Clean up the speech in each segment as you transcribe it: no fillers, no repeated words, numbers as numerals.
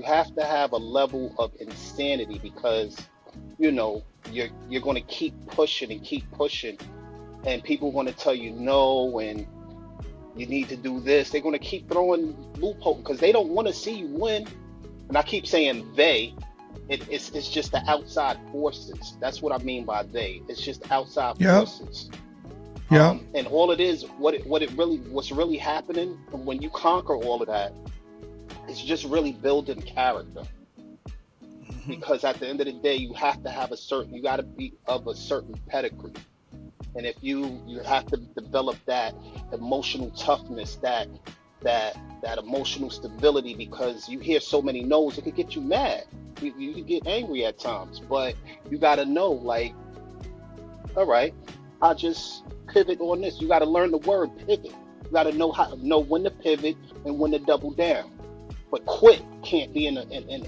have to have a level of insanity because, you know, you're going to keep pushing and keep pushing, and people want to tell you no, and you need to do this. They're going to keep throwing loopholes because they don't want to see you win. And I keep saying they. It's just the outside forces. That's what I mean by they. It's just outside forces. Yeah. And all it is, what's really happening when you conquer all of that, it's just really building character. Because at the end of the day, you have to have you got to be of a certain pedigree. And if you have to develop that emotional toughness, that emotional stability, because you hear so many no's, it could get you mad. You can get angry at times, but you got to know, like, all right, I'll just pivot on this. You got to learn the word pivot. You got to know when to pivot and when to double down. But quit can't be in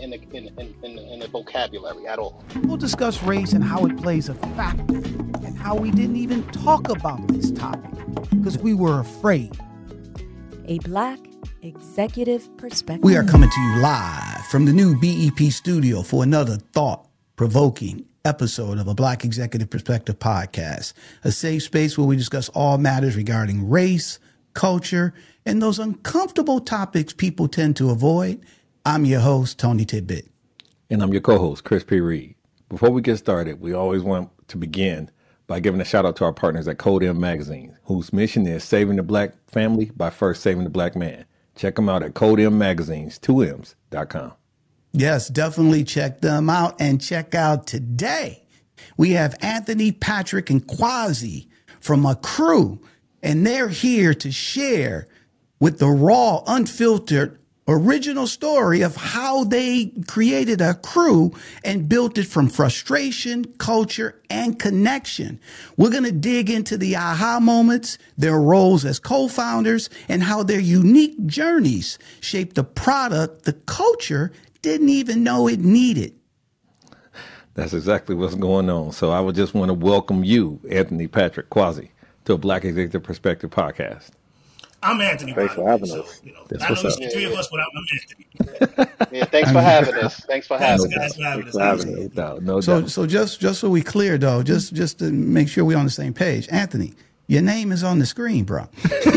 the vocabulary at all. We'll discuss race and how it plays a factor and how we didn't even talk about this topic because we were afraid. A Black Executive Perspective. We are coming to you live from the new BEP studio for another thought-provoking episode of a Black Executive Perspective podcast, a safe space where we discuss all matters regarding race, culture, and those uncomfortable topics people tend to avoid. I'm your host, Tony Tidbit. And I'm your co-host, Chris P. Reed. Before we get started, we always want to begin by giving a shout out to our partners at Code M Magazine, whose mission is saving the Black family by first saving the Black man. Check them out at CodeMMagazines2Ms.com. Yes, definitely check them out. And check out today, we have Anthony, Patrick, and Quasi from a crew, and they're here to share with the raw, unfiltered, original story of how they created a crew and built it from frustration, culture, and connection. We're going to dig into the aha moments, their roles as co-founders, and how their unique journeys shaped the product the culture didn't even know it needed. That's exactly what's going on. So I would just want to welcome you, Anthony, Patrick, Quasi, to a Black Executive Perspective podcast. I'm Anthony. Thanks for having us. So, I know there's three of us, but I'm Anthony. Yeah, thanks for having us. Thanks for having us. No doubt. So just so we clear though, just to make sure we're on the same page, Anthony, your name is on the screen, bro.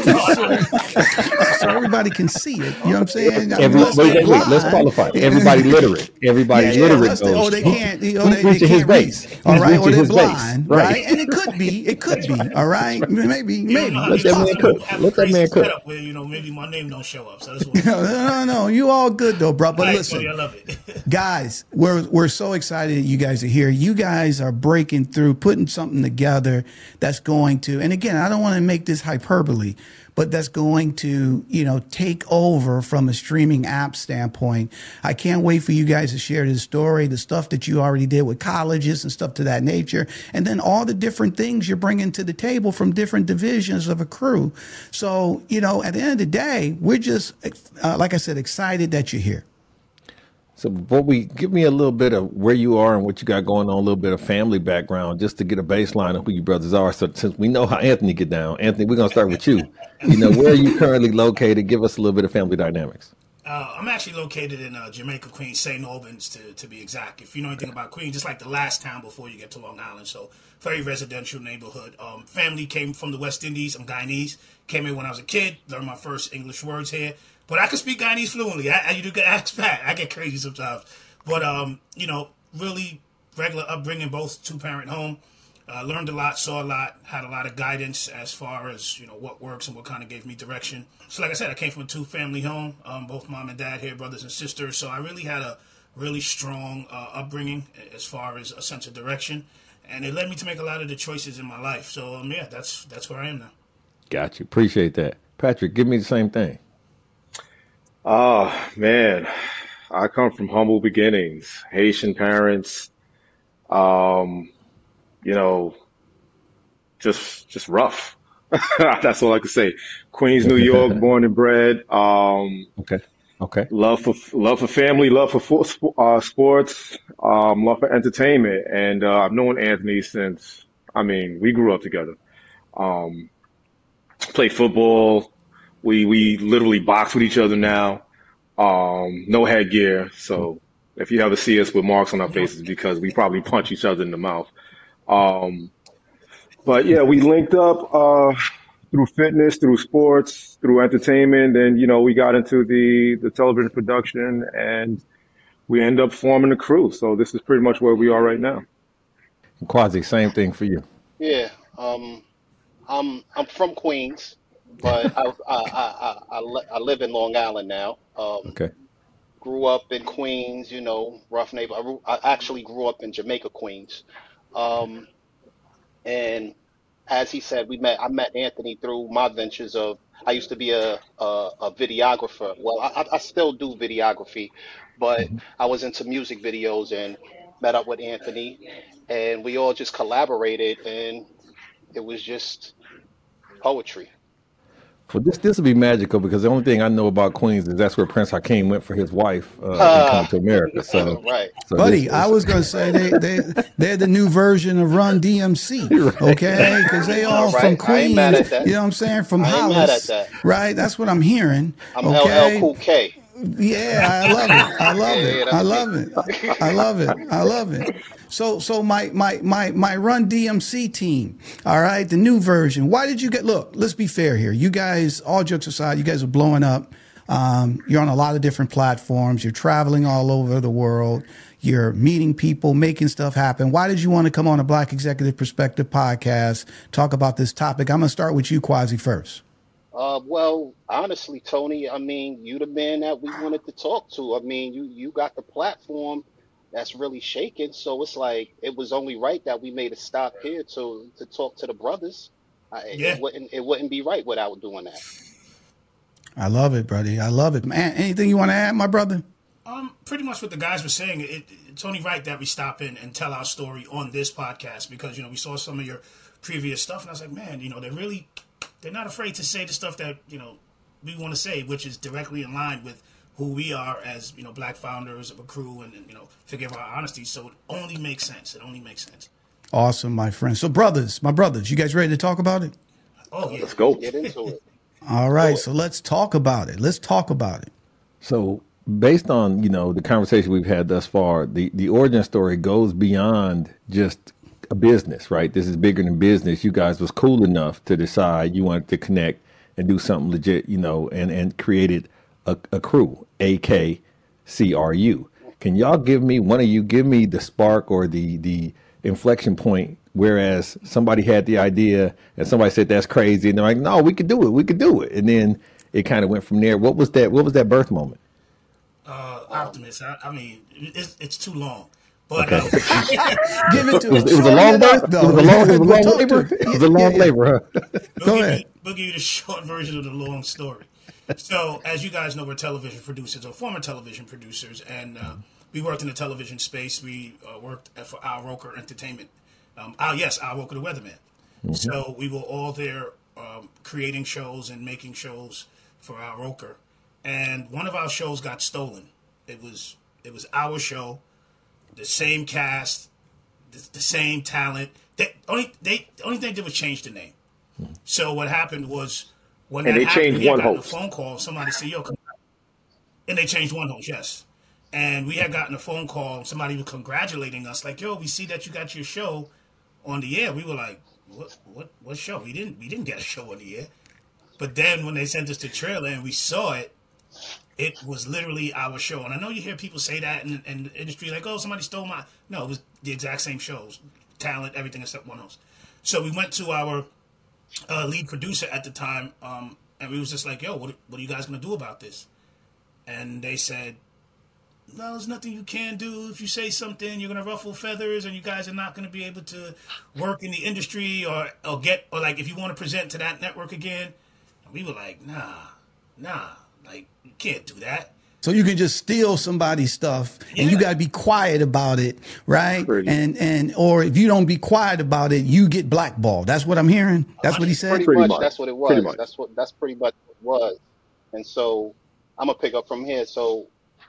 so everybody can see it. You know what I'm saying? Let's qualify. Everybody literate. Everybody literate. They can't read. All right, or they're blind. Right, and it could be. All right, maybe. Let that man cook. Where, maybe my name don't show up. So no, you all good though, bro. But listen, I love it. Guys, we're so excited you guys are here. You guys are breaking through, putting something together that's going to, and again, I don't want to make this hyperbole, but that's going to, take over from a streaming app standpoint. I can't wait for you guys to share this story, the stuff that you already did with colleges and stuff to that nature, and then all the different things you're bringing to the table from different divisions of a crew. So, at the end of the day, we're just, like I said, excited that you're here. So before give me a little bit of where you are and what you got going on, a little bit of family background, just to get a baseline of who your brothers are. So since we know how Anthony get down, Anthony, we're going to start with you. Where are you currently located? Give us a little bit of family dynamics. I'm actually located in Jamaica, Queens, St. Albans, to be exact. If you know anything about Queens, just like the last town before you get to Long Island. So very residential neighborhood. Family came from the West Indies. I'm Guyanese. Came here when I was a kid. Learned my first English words here. But I can speak Guyanese fluently. You do get asked back. I get crazy sometimes. But, really regular upbringing, both two-parent home. Learned a lot, saw a lot, had a lot of guidance as far as, what works and what kind of gave me direction. So like I said, I came from a two-family home, both mom and dad here, brothers and sisters. So I really had a really strong upbringing as far as a sense of direction. And it led me to make a lot of the choices in my life. So, that's where I am now. Got you. Appreciate that. Patrick, give me the same thing. Oh, man, I come from humble beginnings, Haitian parents, just rough. That's all I can say. Queens, New York, born and bred. Okay. Love for family, love for sports, love for entertainment. And I've known Anthony since, we grew up together. Played football. We literally box with each other now. No headgear. So if you ever see us with marks on our faces, because we probably punch each other in the mouth. Um, but yeah, we linked up through fitness, through sports, through entertainment, and we got into the television production, and we end up forming a crew. So this is pretty much where we are right now. Quasi, same thing for you. Yeah. I'm from Queens, but I live in Long Island now. Okay. Grew up in Queens, rough neighborhood. I actually grew up in Jamaica, Queens. Um, and as he said, I met Anthony through my ventures of, I used to be a videographer. Well, I still do videography, but I was into music videos and met up with Anthony, and we all just collaborated, and it was just poetry. Well, this will be magical because the only thing I know about Queens is that's where Prince Hakeem went for his wife in coming to America. So, Right. Buddy, I was going to say they're the new version of Run DMC, okay? Because they all Right. from I ain't Queens, mad at that. you know what I'm saying? From I ain't mad at Hollis, that. right? That's what I'm hearing, I'm LL okay? Cool K. Yeah, I love it. I love Yeah, it. I that's love me. it. I love it. I love it. So my Run DMC team, all right, the new version. Why did you look, let's be fair here. You guys, all jokes aside, you guys are blowing up. You're on a lot of different platforms. You're traveling all over the world. You're meeting people, making stuff happen. Why did you want to come on a Black Executive Perspective podcast, talk about this topic? I'm going to start with you, Quasi, first. Well, honestly, Tony, I mean, you the man that we wanted to talk to. I mean, you got the platform that's really shaking, so it's like it was only right that we made a stop here to talk to the brothers. Yeah. It wouldn't be right without doing that. I love it, buddy. I love it. Man, anything you want to add, my brother? Pretty much what the guys were saying. It's only right that we stop in and tell our story on this podcast because we saw some of your previous stuff, and I was like, man, they're not afraid to say the stuff that we want to say, which is directly in line with who we are as Black founders of a crew, and forgive our honesty. So it only makes sense. It only makes sense. Awesome, my friend. So my brothers, you guys ready to talk about it? Oh yeah, Let's go. Get into it. All right, so let's talk about it. Let's talk about it. So based on the conversation we've had thus far, the origin story goes beyond just a business, right? This is bigger than business. You guys was cool enough to decide you wanted to connect and do something legit, and created a crew, AKCRU. Can y'all give me the spark or the inflection point? Whereas somebody had the idea and somebody said that's crazy, and they're like, no, we could do it, and then it kind of went from there. What was that birth moment? Optimist. I mean, it's too long. But Okay. Give it to It us. was a Shorten long it birth. up, It though. was a long We'll talk labor. to- It was a long yeah. labor, huh? Go ahead. We'll give you the short version of the long story. So, as you guys know, we're television producers or former television producers, and we worked in the television space. We worked for Al Roker Entertainment. Al Roker, the weatherman. So we were all there creating shows and making shows for Al Roker. And one of our shows got stolen. It was our show, the same cast, the same talent. The only thing they did was change the name. So what happened was when And that they happened, changed we had one gotten host. a phone call. Somebody said, "Yo," and they changed one host. Yes, and we had gotten a phone call. Somebody was congratulating us, like, "Yo, we see that you got your show on the air." We were like, "What show? We didn't get a show on the air." But then when they sent us the trailer and we saw it, it was literally our show. And I know you hear people say that in the industry, like, "Oh, somebody stole my..." No, it was the exact same shows, talent, everything except one host. So we went to our lead producer at the time, and we was just like, "Yo, what are you guys gonna do about this?" And they said, "No, there's nothing you can do. If you say something, you're gonna ruffle feathers, and you guys are not gonna be able to work in the industry or like if you want to present to that network again." And we were like, nah, like you can't do that. So you can just steal somebody's stuff and you Yeah. got to be quiet about it, right? Pretty. And or if you don't be quiet about it, you get blackballed. That's what I'm hearing. That's what he said. Pretty much, much. that's what it Pretty was. much. That's pretty much what it was. And so I'm gonna pick up from here. So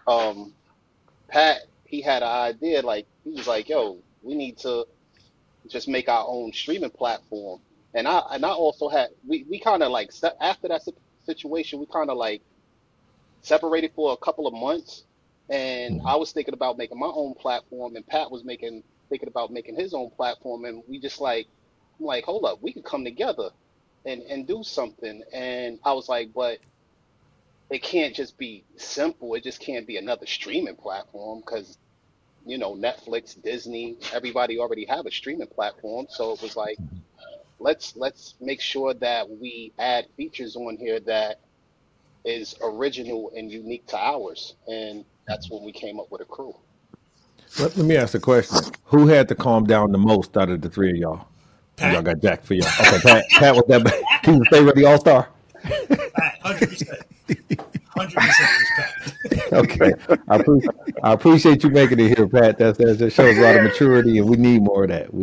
Pat, he had an idea, like he was like, "Yo, we need to just make our own streaming platform." And I also had we kind of like after that situation, we kind of like separated for a couple of months, and I was thinking about making my own platform, and Pat was thinking about making his own platform, and we just like, I'm like, hold up, we could come together and do something. And I was like, but it can't just be simple. It just can't be another streaming platform because, Netflix, Disney, everybody already have a streaming platform. So it was like, let's make sure that we add features on here that is original and unique to ours. And that's when we came up with a crew. Let me ask a question. Who had to calm down the most out of the three of y'all? Pat. Y'all got jacked for y'all. Okay, Pat was that. He was Stay Ready All-Star. Pat, 100%. 100% is Pat. Okay, I appreciate you making it here, Pat. That shows a lot of maturity, and we need more of that.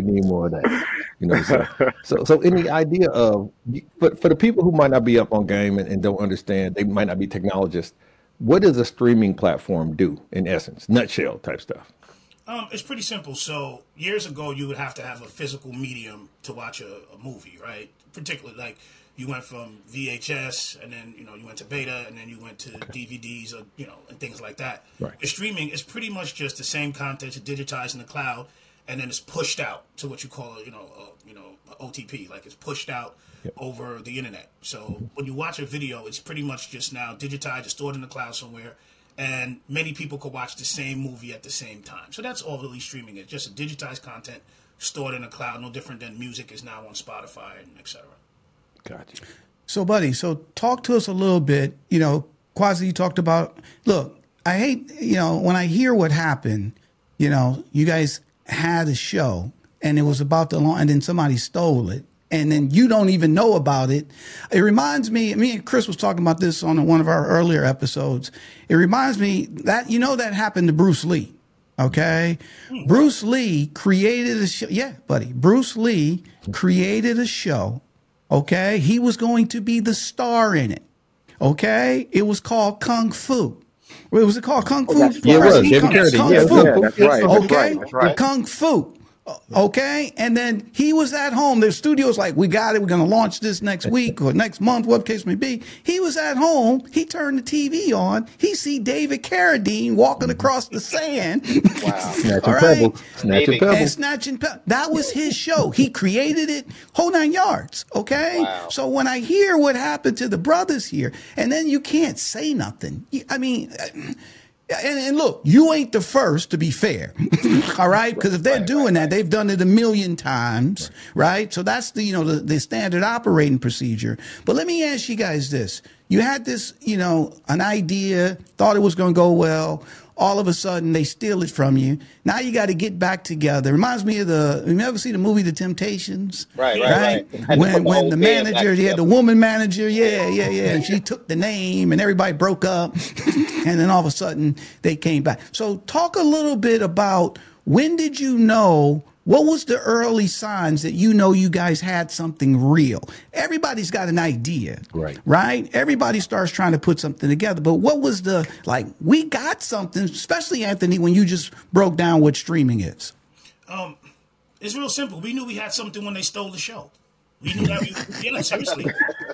So any idea of, for the people who might not be up on game and don't understand, they might not be technologists. What does a streaming platform do in essence, nutshell type stuff? It's pretty simple. So years ago, you would have to have a physical medium to watch a movie, right? Particularly like you went from VHS and then, you went to beta and then you went to DVDs or, and things like that. Right. The streaming is pretty much just the same content digitized in the cloud and then it's pushed out to what you call, OTP, like it's pushed out over the internet. So when you watch a video, it's pretty much just now digitized, it's stored in the cloud somewhere. And many people could watch the same movie at the same time. So that's all really streaming is, just a digitized content stored in the cloud, no different than music is now on Spotify and et cetera. Gotcha. So, buddy, talk to us a little bit. Quasi, you talked about, look, I hate, when I hear what happened, you guys had a show and it was about to launch and then somebody stole it. And then you don't even know about it. It reminds me and Chris was talking about this on one of our earlier episodes. It reminds me that, that happened to Bruce Lee. Okay. Bruce Lee created a show. Yeah, buddy. Bruce Lee created a show. Okay. He was going to be the star in it. Okay. It was called Kung Fu. Was it called Kung Fu? Yeah, it was. David Carradine. Fu. Yeah, that's right. Okay. That's right. Kung Fu. Okay. And then he was at home. The studio's like, we got it. We're going to launch this next week or next month, what the case may be. He was at home. He turned the TV on. He see David Carradine walking across the sand. Wow. Snatching pebbles. And snatching pebbles. That was his show. He created it, whole 9 yards. Okay. Wow. So when I hear what happened to the brothers here, and then you can't say nothing. I mean, and look, you ain't the first, to be fair. All right. Because if they're doing that, they've done it a million times. Right. So that's the standard operating procedure. But let me ask you guys this. You had this, an idea, thought it was going to go well. All of a sudden, they steal it from you. Now you got to get back together. Reminds me of you ever see the movie The Temptations? Right. When the manager, he had the woman manager, yeah. And she took the name and everybody broke up. And then all of a sudden, they came back. So talk a little bit about when did you know, what was the early signs that you guys had something real? Everybody's got an idea, right? Everybody starts trying to put something together. But what was we got something, especially Anthony, when you just broke down what streaming is? It's real simple. We knew we had something when they stole the show. We knew that seriously.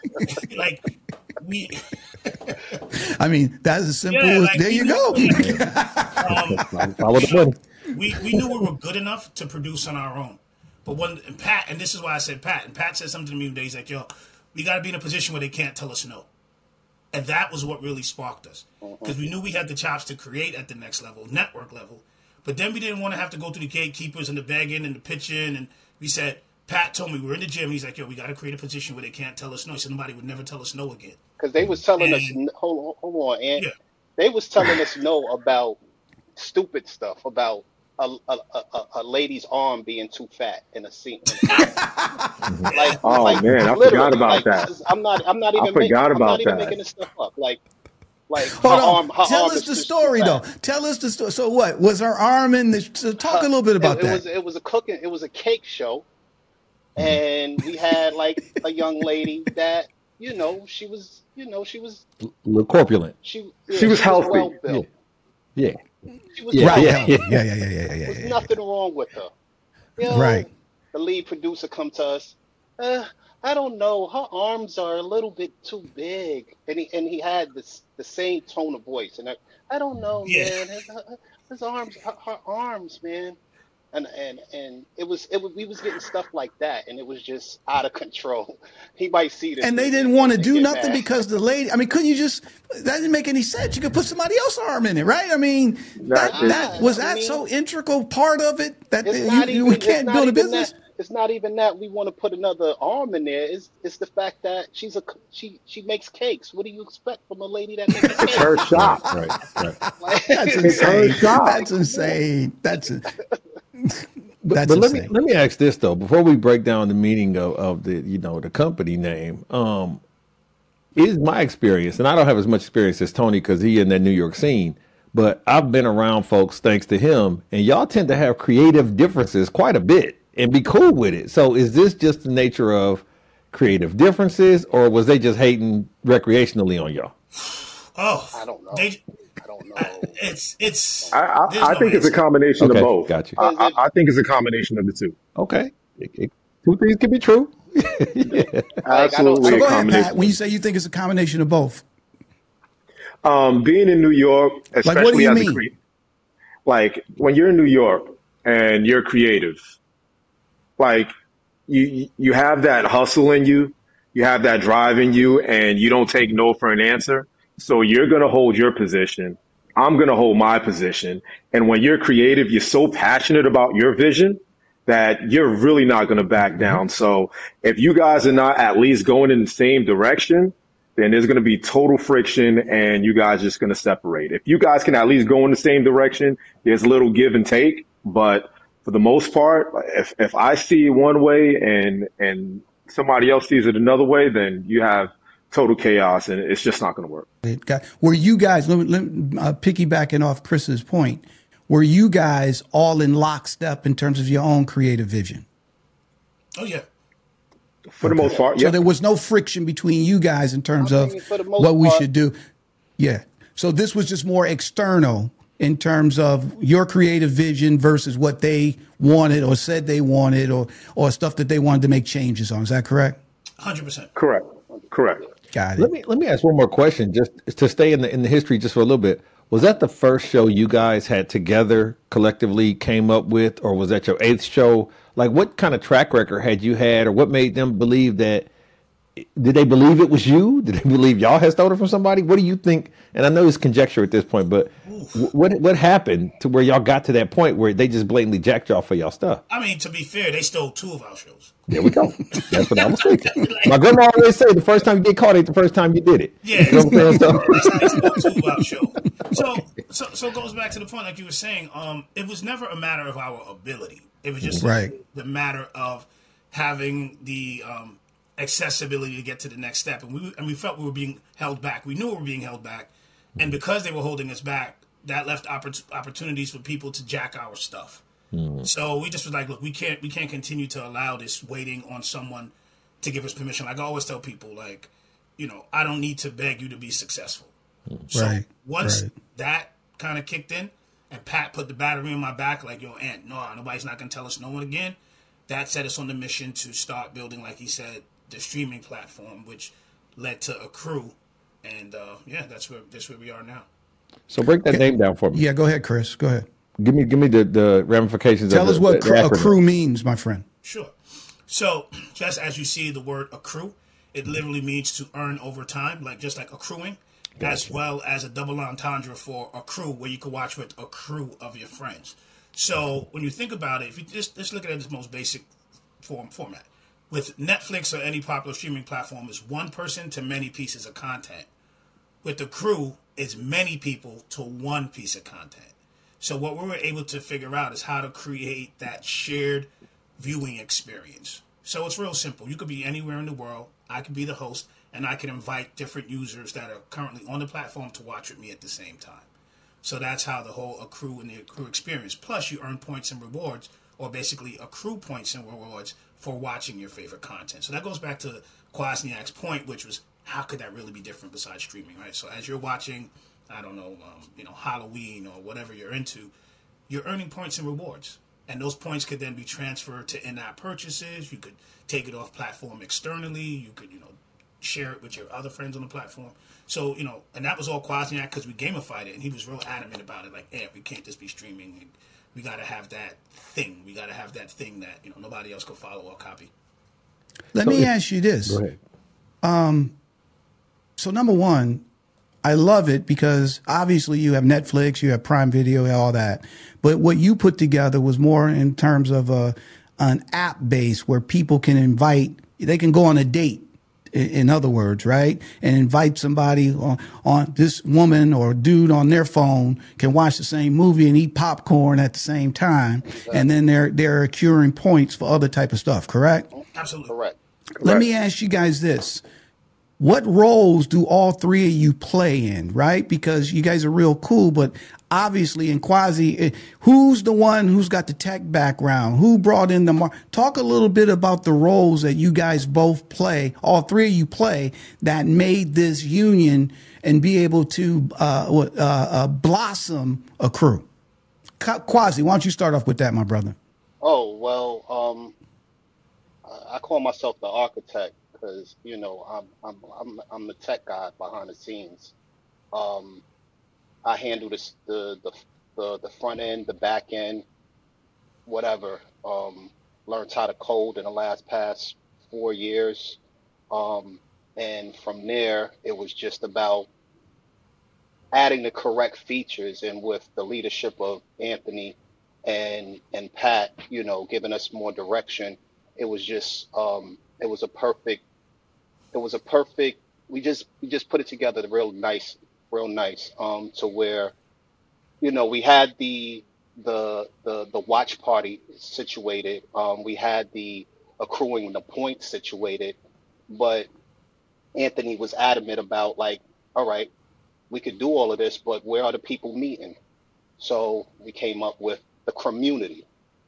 I mean, that's as simple as, there you go. Follow the money. We knew we were good enough to produce on our own. But Pat, and this is why I said Pat, and Pat said something to me one day, he's like, yo, we got to be in a position where they can't tell us no. And that was what really sparked us. Because we knew we had the chops to create at the next level, network level. But then we didn't want to have to go through the gatekeepers and the begging and the pitching. And we said, Pat told me, we were in the gym, and he's like, yo, we got to create a position where they can't tell us no. He said, nobody would never tell us no again. Because they was telling us, hold on, and they was telling us no about stupid stuff, about a lady's arm being too fat in a scene. Man, I forgot about that. I'm not even making this stuff up. Like hold on. Tell us the story though. Tell us the story. So what was her arm in the? So talk a little bit about that. It was a cake show, and we had like a young lady that she was a little corpulent. She was healthy. Well built. Yeah. She was Yeah. There's nothing wrong with her. Right. The lead producer come to us. uh, I don't know. Her arms are a little bit too big, and he had the same tone of voice, and I don't know, Yeah. man. His arms, her arms, man. And it was we was getting stuff like that, and it was just out of control. He might see this And they and, didn't and, want and to and do get nothing mad. because the lady, I mean, couldn't you just, that didn't make any sense. You could put somebody else's arm in it, right? I mean, That is, was I that so mean, integral part of it that it's you, not we even it's can't not build a even that business? it's not even that we want to put another arm in there. It's the fact that she makes cakes. What do you expect from a lady that makes it's her cakes? shop. Right, right. Like, That's It's her insane. shop. That's insane. But That's let me insane. ask this though before we break down the meaning of the the company name. Is my experience, and I don't have as much experience as Tony because he in that New York scene, but I've been around folks thanks to him, and y'all tend to have creative differences quite a bit and be cool with it. So is this just the nature of creative differences, or was they just hating recreationally on y'all? Oh, I don't know. they. I don't know. It's. There's I no think it's a answer. combination of Okay, both. got you. Because if I think it's a combination of the two. Okay, two things can be true. Yeah. like I don't Absolutely So a go ahead, combination. Pat. When you say you think it's a combination of both, Being in New York, like what do especially you as a mean? like when you're in New York and you're creative, like you have that hustle in you, you have that drive in you, and you don't take no for an answer. So you're gonna hold your position. I'm gonna hold my position. And when you're creative, you're so passionate about your vision that you're really not gonna back down. So if you guys are not at least going in the same direction, then there's going to be total friction and you guys just going to separate. If you guys can at least go in the same direction, there's a little give and take. But for the most part, if I see it one way and somebody else sees it another way, then you have total chaos and it's just not going to work. Were you guys, piggybacking off Chris's point, were you guys all in lockstep in terms of your own creative vision? Oh yeah. For the most part, So yeah. there was no friction between you guys in terms I of mean, for the most what we part, should do. Yeah. So this was just more external in terms of your creative vision versus what they wanted or said they wanted or stuff that they wanted to make changes on. Is that correct? 100%. Correct. Correct. Got Let it. me ask one more question, just to stay in the history just for a little bit. Was that the first show you guys had together collectively came up with, or was that your eighth show? Like, what kind of track record had you had, or what made them believe that? Did they believe it was you? Did they believe y'all had stolen it from somebody? What do you think? And I know it's conjecture at this point, but what happened to where y'all got to that point where they just blatantly jacked y'all for y'all stuff? I mean, to be fair, they stole 2 of our shows. There we go. That's what I was thinking. My grandma always say the first time you get caught ain't the first time you did it. Yeah, You know what I'm saying? they stole 2 of our show. So it goes back to the point, like you were saying. It was never a matter of our ability. It was just Right. the matter of having the accessibility to get to the next step, and we felt we were being held back. We knew we were being held back, and because they were holding us back, that left opportunities for people to jack our stuff. So we just was like, look, we can't continue to allow this waiting on someone to give us permission. Like I always tell people, like, I don't need to beg you to be successful. So Right, once right. that kind of kicked in, and Pat put the battery in my back, like, yo, Ant, no, nobody's not gonna tell us no one again. That set us on the mission to start building, like he said, the streaming platform, which led to Accrue, and that's where we are now. So break that name down for me. Yeah, go ahead, Chris. Go ahead. Give me the ramifications. Tell of us what the acronym. accrue means, my friend. Sure. So just as you see the word accrue, it literally means to earn over time, just like accruing, as well as a double entendre for accrue, where you can watch with a crew of your friends. So when you think about it, if you just look at it as most basic format, with Netflix or any popular streaming platform, is one person to many pieces of content. With the crew, it's many people to one piece of content. So what we were able to figure out is how to create that shared viewing experience. So it's real simple. You could be anywhere in the world. I could be the host, and I can invite different users that are currently on the platform to watch with me at the same time. So that's how the whole accrue and the accrue experience. Plus, you earn points and rewards, or basically accrue points and rewards for watching your favorite content. So that goes back to Kwasniak's point, which was, how could that really be different besides streaming, right? So as you're watching, I don't know, Halloween or whatever you're into, you're earning points and rewards. And those points could then be transferred to in-app purchases. You could take it off platform externally. You could, share it with your other friends on the platform. So, and that was all Quasiac because we gamified it, and he was real adamant about it. Like, we can't just be streaming. We got to have that thing. We got to have that thing that, nobody else could follow or copy. Let me ask you this. Go ahead. So number one, I love it because obviously you have Netflix, you have Prime Video, all that. But what you put together was more in terms of an app base where people can they can go on a date, in other words, right? And invite somebody on this woman or dude on their phone can watch the same movie and eat popcorn at the same time. Exactly. And then they're accruing points for other type of stuff, correct? Absolutely. Correct. Let me ask you guys this. What roles do all three of you play in, right? Because you guys are real cool, but obviously in Quasi, who's the one who's got the tech background? Who brought in talk a little bit about the roles that you guys both play, all three of you play, that made this union and be able to blossom a crew. Quasi, why don't you start off with that, my brother? Oh, well, I call myself the architect. Because I'm the tech guy behind the scenes. I handle the front end, the back end, whatever. Learned how to code in the past 4 years, and from there it was just about adding the correct features. And with the leadership of Anthony and Pat, giving us more direction, it was just it was a perfect. We just put it together real nice, to where, we had the watch party situated. We had the accruing the points situated, but Anthony was adamant about like, all right, we could do all of this, but where are the people meeting? So we came up with the community.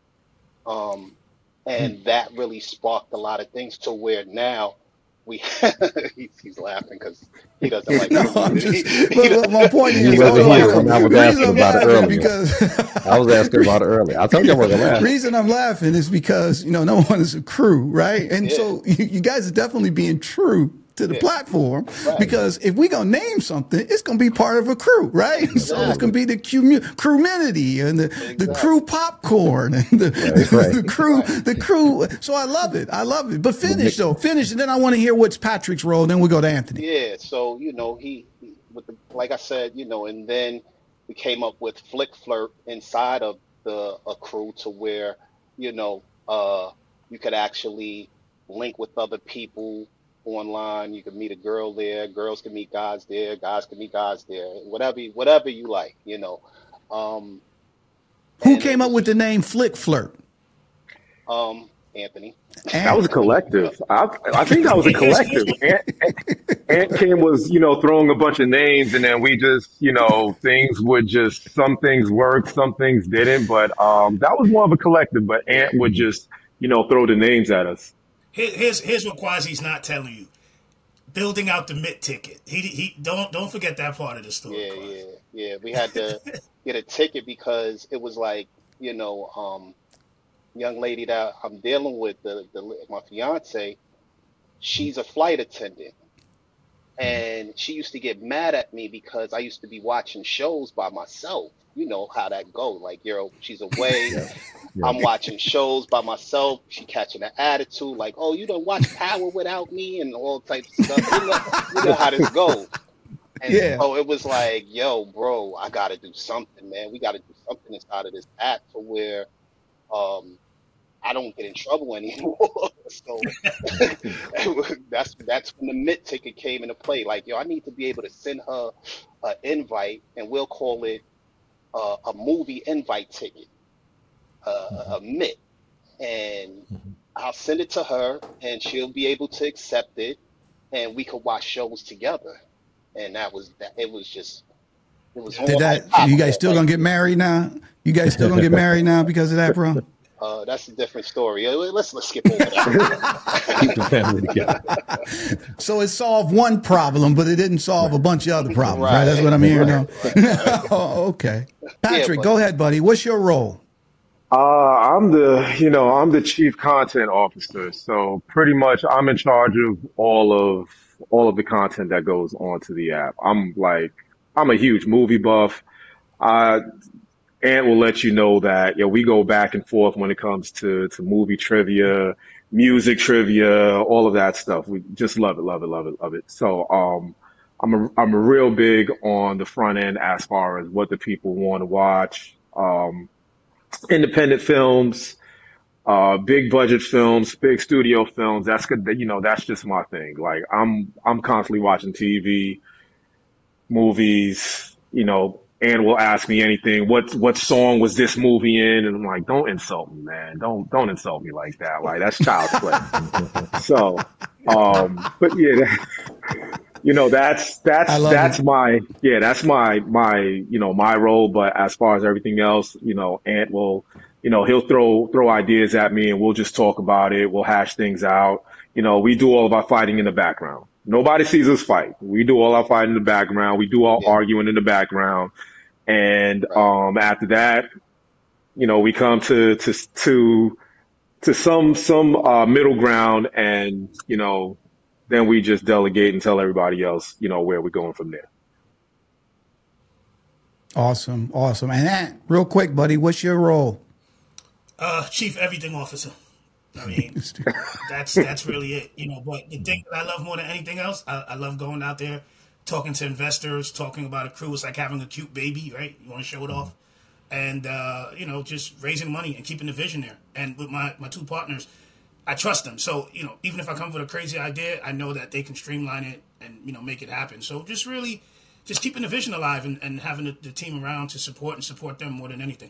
And that really sparked a lot of things to where now he's laughing because he doesn't like my point is, I was asking about it earlier. I told you I wasn't laughing. The reason I'm laughing is because, no one is a crew, right? And so you guys are definitely being true to the platform, right? Because if we're going to name something, it's going to be part of a crew, right? Exactly. So it's going to be the crewminity and the crew popcorn and the crew. So I love it. But finish, and then I want to hear what's Patrick's role. Then we'll go to Anthony. Yeah. So, he with like I said, and then we came up with Flick Flirt inside of a crew to where, you could actually link with other people online. You can meet a girl there, girls can meet guys there, guys can meet guys there, whatever you like, Who came up with the name Flick Flirt? Anthony. That was a collective. I think that was a collective. Ant Kim was, throwing a bunch of names, and then we just, things would just, some things worked, some things didn't, but that was more of a collective. But Ant would just, throw the names at us. Here's what Quasi's not telling you: building out the MIT ticket. He don't forget that part of the story. Yeah. We had to get a ticket because it was like, young lady that I'm dealing with, my fiance, she's a flight attendant, and she used to get mad at me because I used to be watching shows by myself. You know how that goes. Like, she's away. I'm watching shows by myself. She catching an attitude like, oh, you don't watch Power without me and all types of stuff. You know how this goes. And so it was like, yo, bro, I got to do something, man. We got to do something inside of this app to where I don't get in trouble anymore. So that's when the MIT ticket came into play. Like, yo, I need to be able to send her an invite, and we'll call it a movie invite ticket, a MIT, and I'll send it to her, and she'll be able to accept it, and we could watch shows together. And that was that. It was just. It was. You guys still gonna get married now? You guys still gonna get married now because of that, bro? That's a different story. Let's skip over that. Keep the family together. So it solved one problem, but it didn't solve a bunch of other problems, right? That's what I'm hearing now. Oh, okay. Patrick, go ahead, buddy. What's your role? I'm the chief content officer, so pretty much I'm in charge of all of the content that goes onto the app. I'm a huge movie buff. Uh, Ant will let you know that, we go back and forth when it comes to movie trivia, music trivia, all of that stuff. We just love it, love it, love it, love it. So, I'm a real big on the front end as far as what the people want to watch. Independent films, big budget films, big studio films. That's good. That's just my thing. Like I'm constantly watching TV, movies. And will ask me anything. What song was this movie in? And I'm like, don't insult me, man. Don't insult me like that. Like that's child's play. So, but yeah, I love it. that's my role. But as far as everything else, Ant will, he'll throw ideas at me and we'll just talk about it. We'll hash things out. We do all of our fighting in the background. Nobody sees us fight. We do all our fighting in the background. We do all Yeah, arguing in the background. And right. after that, we come to some middle ground, and then we just delegate and tell everybody else, where we're going from there. Awesome. Awesome. And that, real quick, buddy, what's your role? Chief Everything Officer. I mean, that's really it, But the thing that I love more than anything else, I love going out there, talking to investors, talking about a crew. It's like having a cute baby, right? You want to show it off, and just raising money and keeping the vision there. And with my two partners, I trust them. So even if I come with a crazy idea, I know that they can streamline it and make it happen. So just really, just keeping the vision alive and having the team around to support them more than anything.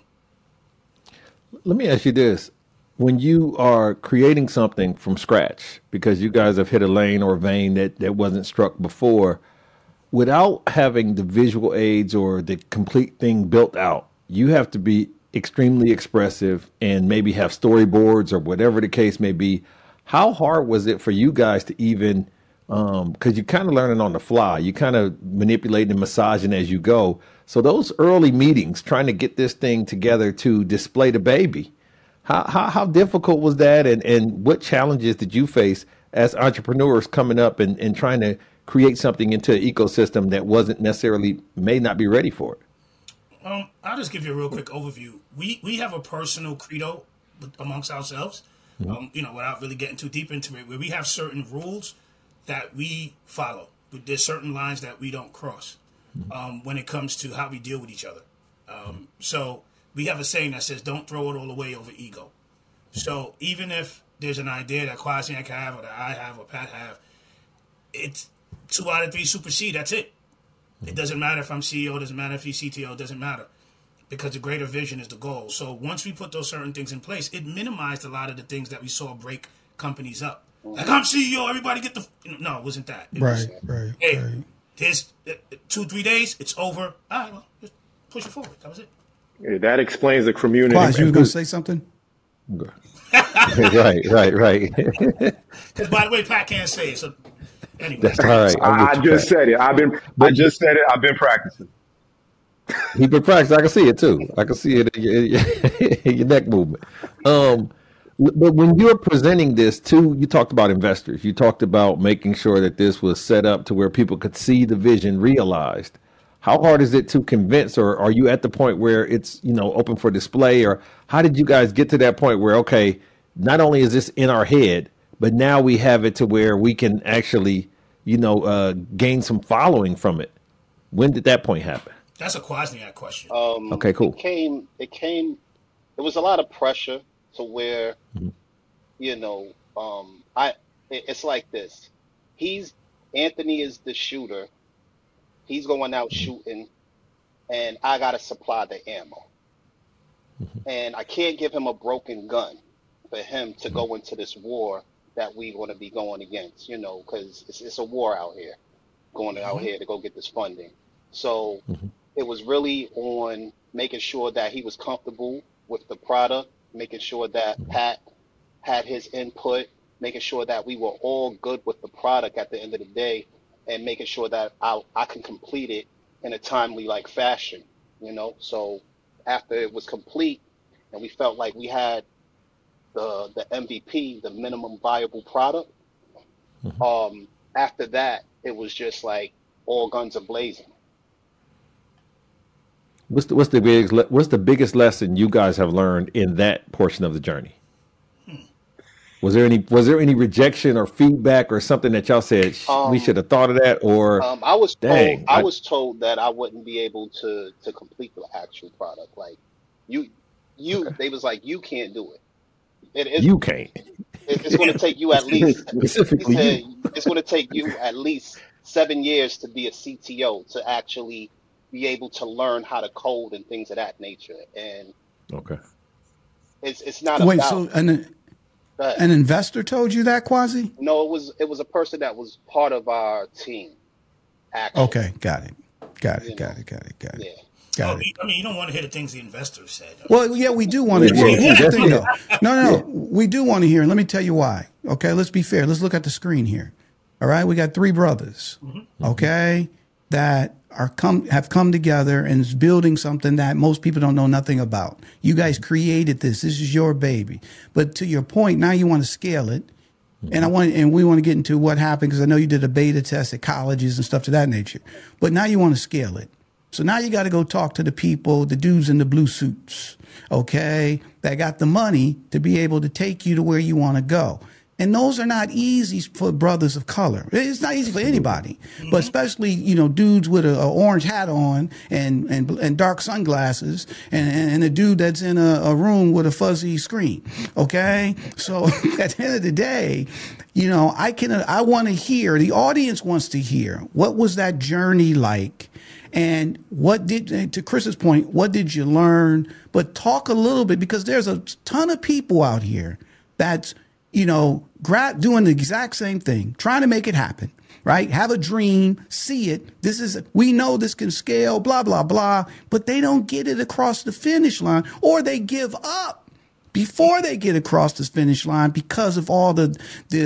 Let me ask you this. When you are creating something from scratch, because you guys have hit a lane or a vein that wasn't struck before, without having the visual aids or the complete thing built out, you have to be extremely expressive and maybe have storyboards or whatever the case may be. How hard was it for you guys to even, because you're kind of learning on the fly, you kind of manipulating and massaging as you go. So those early meetings, trying to get this thing together to display the baby, how difficult was that? And what challenges did you face as entrepreneurs coming up and trying to create something into an ecosystem that wasn't necessarily, may not be ready for it? I'll just give you a real quick overview. We have a personal credo amongst ourselves, without really getting too deep into it, where we have certain rules that we follow. But there's certain lines that we don't cross when it comes to how we deal with each other. So we have a saying that says, don't throw it all away over ego. So even if there's an idea that Kwasiak have or that I have or Pat have, it's 2 out of 3 supersede. That's it. It doesn't matter if I'm CEO, doesn't matter if he's CTO, it doesn't matter, because the greater vision is the goal. So once we put those certain things in place, it minimized a lot of the things that we saw break companies up. Like, I'm CEO, everybody get the... No, it wasn't that. It was, hey, here's 2-3 days, it's over. All right, well, just push it forward. That was it. Yeah, that explains the community. Quaz, you were going to say something? Right. Because, by the way, Pat can't say it, so... Anyway. That's all right. I just said it. I've been practicing. He's been practicing. I can see it too. I can see it in your neck movement. But when you're presenting this to, you talked about investors. You talked about making sure that this was set up to where people could see the vision realized. How hard is it to convince, or are you at the point where it's, open for display, or how did you guys get to that point where, okay, not only is this in our head, but now we have it to where we can actually, gain some following from it? When did that point happen? That's a Kwasniak question. Okay, cool. It was a lot of pressure to where, it's like this. Anthony is the shooter. He's going out shooting, and I got to supply the ammo. And I can't give him a broken gun for him to go into this war that we're going to be going against, because it's a war out here, going out here to go get this funding. So it was really on making sure that he was comfortable with the product, making sure that Pat had his input, making sure that we were all good with the product at the end of the day, and making sure that I can complete it in a timely fashion, So after it was complete and we felt like we had the MVP, the minimum viable product. After that, it was just like all guns are blazing. What's the biggest lesson you guys have learned in that portion of the journey? Was there any rejection or feedback or something that y'all said we should have thought of that? Or I was dang, I was told that I wouldn't be able to complete the actual product. Like they was like, you can't do it. You can't. It's going to take you at least Specifically, he said, it's going to take you at least 7 years to be a CTO to actually be able to learn how to code and things of that nature. And okay, it's not Wait, about. so an investor told you that, Quasi? No, it was a person that was part of our team. Actually. Okay, got it. Got it. Yeah. Got it. I mean, you don't want to hear the things the investors said. Well, yeah, we do want to hear. Here's the thing, though. No. We do want to hear, and let me tell you why. Okay, let's be fair. Let's look at the screen here. All right, we got 3 brothers. Okay, that have come together and is building something that most people don't know nothing about. You guys created this. This is your baby. But to your point, now you want to scale it. And we want to get into what happened, because I know you did a beta test at colleges and stuff to that nature. But now you want to scale it. So now you got to go talk to the people, the dudes in the blue suits, okay, that got the money to be able to take you to where you want to go. And those are not easy for brothers of color. It's not easy for anybody, but especially, dudes with an orange hat on and dark sunglasses and a dude that's in a room with a fuzzy screen. Okay. So at the end of the day, I want to hear, the audience wants to hear, what was that journey like? And to Chris's point, what did you learn? But talk a little bit, because there's a ton of people out here that's, doing the exact same thing, trying to make it happen, right? Have a dream, see it. We know this can scale, blah, blah, blah, but they don't get it across the finish line, or they give up before they get across this finish line because of all the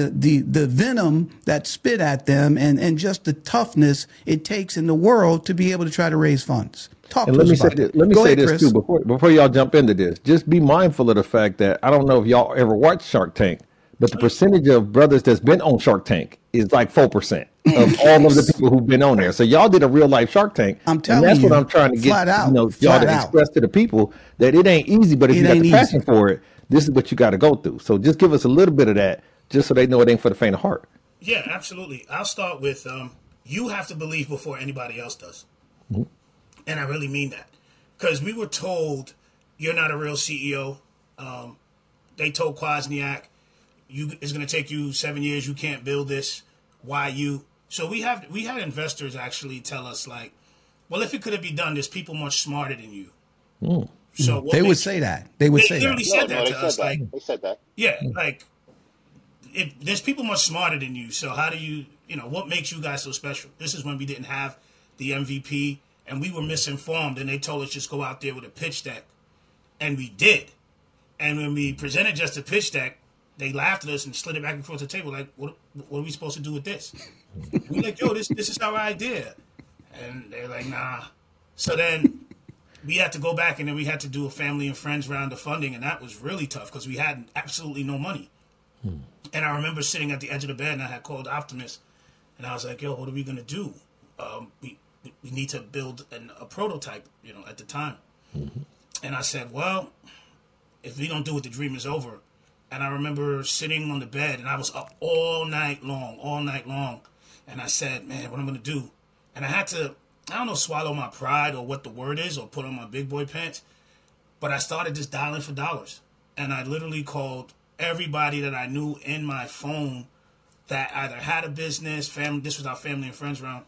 venom that spit at them and just the toughness it takes in the world to be able to try to raise funds. Let me say this too before y'all jump into this. Just be mindful of the fact that I don't know if y'all ever watched Shark Tank, but the percentage of brothers that's been on Shark Tank is like 4% of all of the people who've been on there. So y'all did a real life Shark Tank. I'm telling you, and that's what I'm trying to get y'all to express to the people, that it ain't easy, but if you got the passion for it, this is what you got to go through. So just give us a little bit of that, just so they know it ain't for the faint of heart. Yeah, absolutely. I'll start with you have to believe before anybody else does. Mm-hmm. And I really mean that, because we were told you're not a real CEO. They told Kwasniak, it's going to take you 7 years. You can't build this. Why you? So we had investors actually tell us, like, well, if it could have been done, there's people much smarter than you. Mm. So they would say that. They literally said that to us. They said that. Yeah, like, there's people much smarter than you. So how do you, what makes you guys so special? This is when we didn't have the MVP. And we were misinformed, and they told us just go out there with a pitch deck. And we did. And when we presented just a pitch deck, they laughed at us and slid it back and forth the table like, what are we supposed to do with this? We're like, yo, this is our idea. And they're like, nah. So then we had to go back, and then we had to do a family and friends round of funding, and that was really tough because we had absolutely no money. And I remember sitting at the edge of the bed, and I had called Optimus, and I was like, yo, what are we going to do? We need to build a prototype, at the time. Mm-hmm. And I said, well, if we don't do it, the dream is over. And I remember sitting on the bed, and I was up all night long. And I said, man, what am I going to do? And I had to, I don't know, swallow my pride or what the word is, or put on my big boy pants. But I started just dialing for dollars. And I literally called everybody that I knew in my phone that either had a business, family. This was our family and friends round.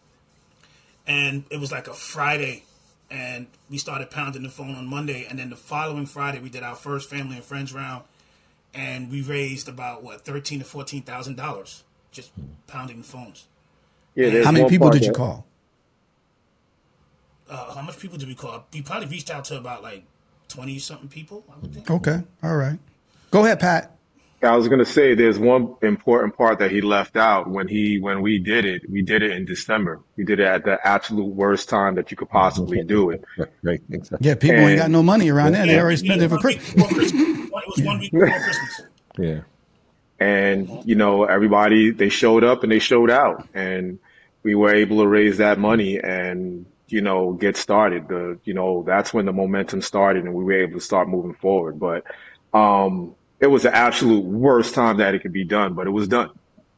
And it was like a Friday, and we started pounding the phone on Monday. And then the following Friday, we did our first family and friends round, and we raised about $13,000 to $14,000 just pounding phones. Yeah. How many people did you call? How much people did we call? We probably reached out to about 20 something people, I would think. Okay, all right. Go ahead, Pat. I was gonna say there's one important part that he left out when we did it. We did it in December. We did it at the absolute worst time that you could possibly do it. Right, exactly. Yeah, people ain't got And no money around there. They already spent it for 1 week Christmas. before Christmas. It was 1 week before Christmas. Yeah. and everybody, they showed up and they showed out, and we were able to raise that money and get started. That's when the momentum started and we were able to start moving forward. But it was the absolute worst time that it could be done, but it was done.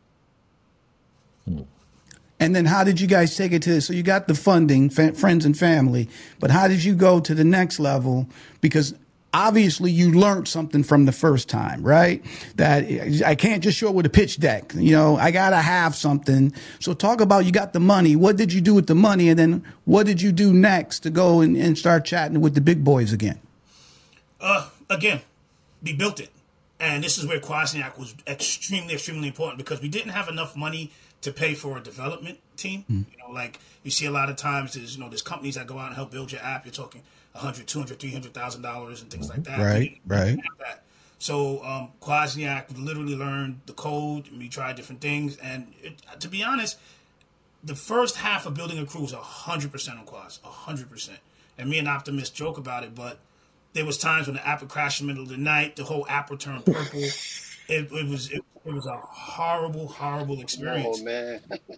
And then how did you guys take it to, so you got the funding, friends and family, but how did you go to the next level? Because obviously you learned something from the first time, right? That I can't just show up with a pitch deck. I got to have something. So talk about, you got the money. What did you do with the money? And then what did you do next to go and start chatting with the big boys again? Again, we built it. And this is where Kwasniak was extremely, extremely important, because we didn't have enough money to pay for a development team. Like you see a lot of times there's companies that go out and help build your app. You're talking $100,000, $200,000, $300,000 and things like that. Right. That. So Kwasniak literally learned the code, and we tried different things. And to be honest, the first half of building a crew was 100% on Quas, 100%. And me and Optimist joke about it, but there was times when the app would crash in the middle of the night. The whole app would turn purple. It was a horrible, horrible experience. Oh man.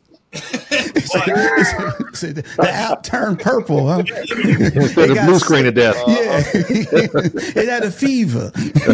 The app turned purple, huh? Instead of blue screen of death. Yeah. It had a fever.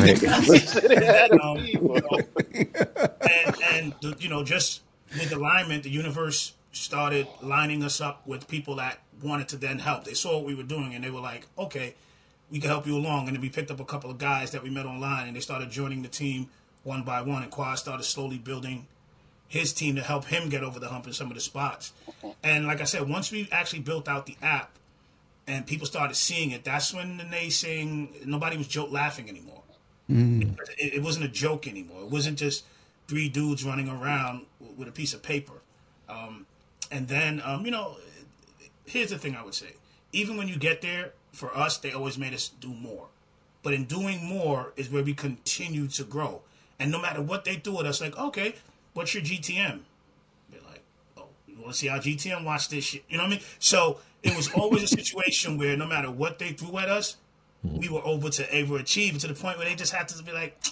Just with alignment, the universe started lining us up with people that wanted to then help. They saw what we were doing and they were like, okay, we can help you along. And then we picked up a couple of guys that we met online and they started joining the team one by one. And Quad started slowly building his team to help him get over the hump in some of the spots. And like I said, once we actually built out the app and people started seeing it, that's when the naysaying, nobody was laughing anymore. It wasn't a joke anymore. It wasn't just three dudes running around with a piece of paper. And then, here's the thing I would say. Even when you get there, for us, they always made us do more. But in doing more is where we continue to grow. And no matter what they threw at us, like, okay, what's your GTM? They're like, oh, you want to see our GTM? Watch this shit. You know what I mean? So it was always a situation where no matter what they threw at us, we were able to overachieve to the point where they just had to be like,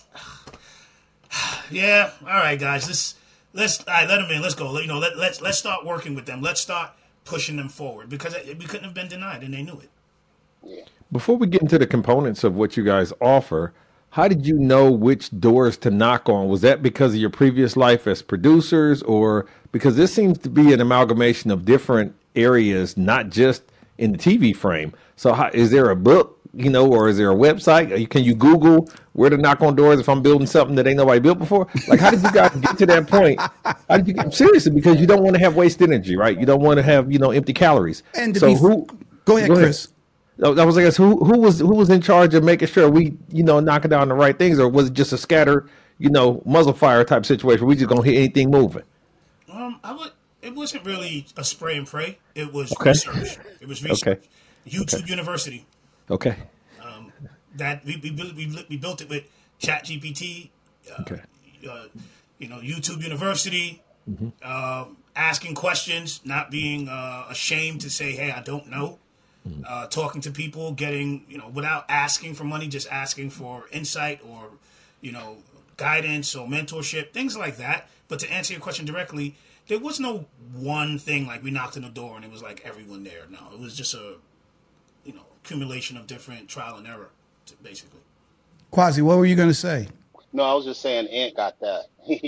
yeah, all right, guys, let's all right, let them in. Let's go. Let's start working with them. Let's start pushing them forward, because we couldn't have been denied, and they knew it. Yeah. Before we get into the components of what you guys offer, how did you know which doors to knock on? Was that because of your previous life as producers, or because this seems to be an amalgamation of different areas, not just in the TV frame? So is there a book, or is there a website? Can you Google where to knock on doors if I'm building something that ain't nobody built before? Like, how did you guys get to that point? How did you get, seriously, because you don't want to have waste energy, right? You don't want to have, empty calories. And go ahead, Chris. I was, I guess, who was in charge of making sure we, knocking down the right things, or was it just a scattered, muzzle fire type situation? We just gonna hit anything moving? It wasn't really a spray and pray. It was Okay. research. It was research. Okay. YouTube University. Okay. That we built it with ChatGPT. Okay. YouTube University. Asking questions, not being ashamed to say, "Hey, I don't know." Talking to people, getting, without asking for money, just asking for insight or, guidance or mentorship, things like that. But to answer your question directly, there was no one thing like we knocked on the door and it was like everyone there. No, it was just a, accumulation of different trial and error, basically. Quasi, what were you going to say? No, I was just saying Ant got that.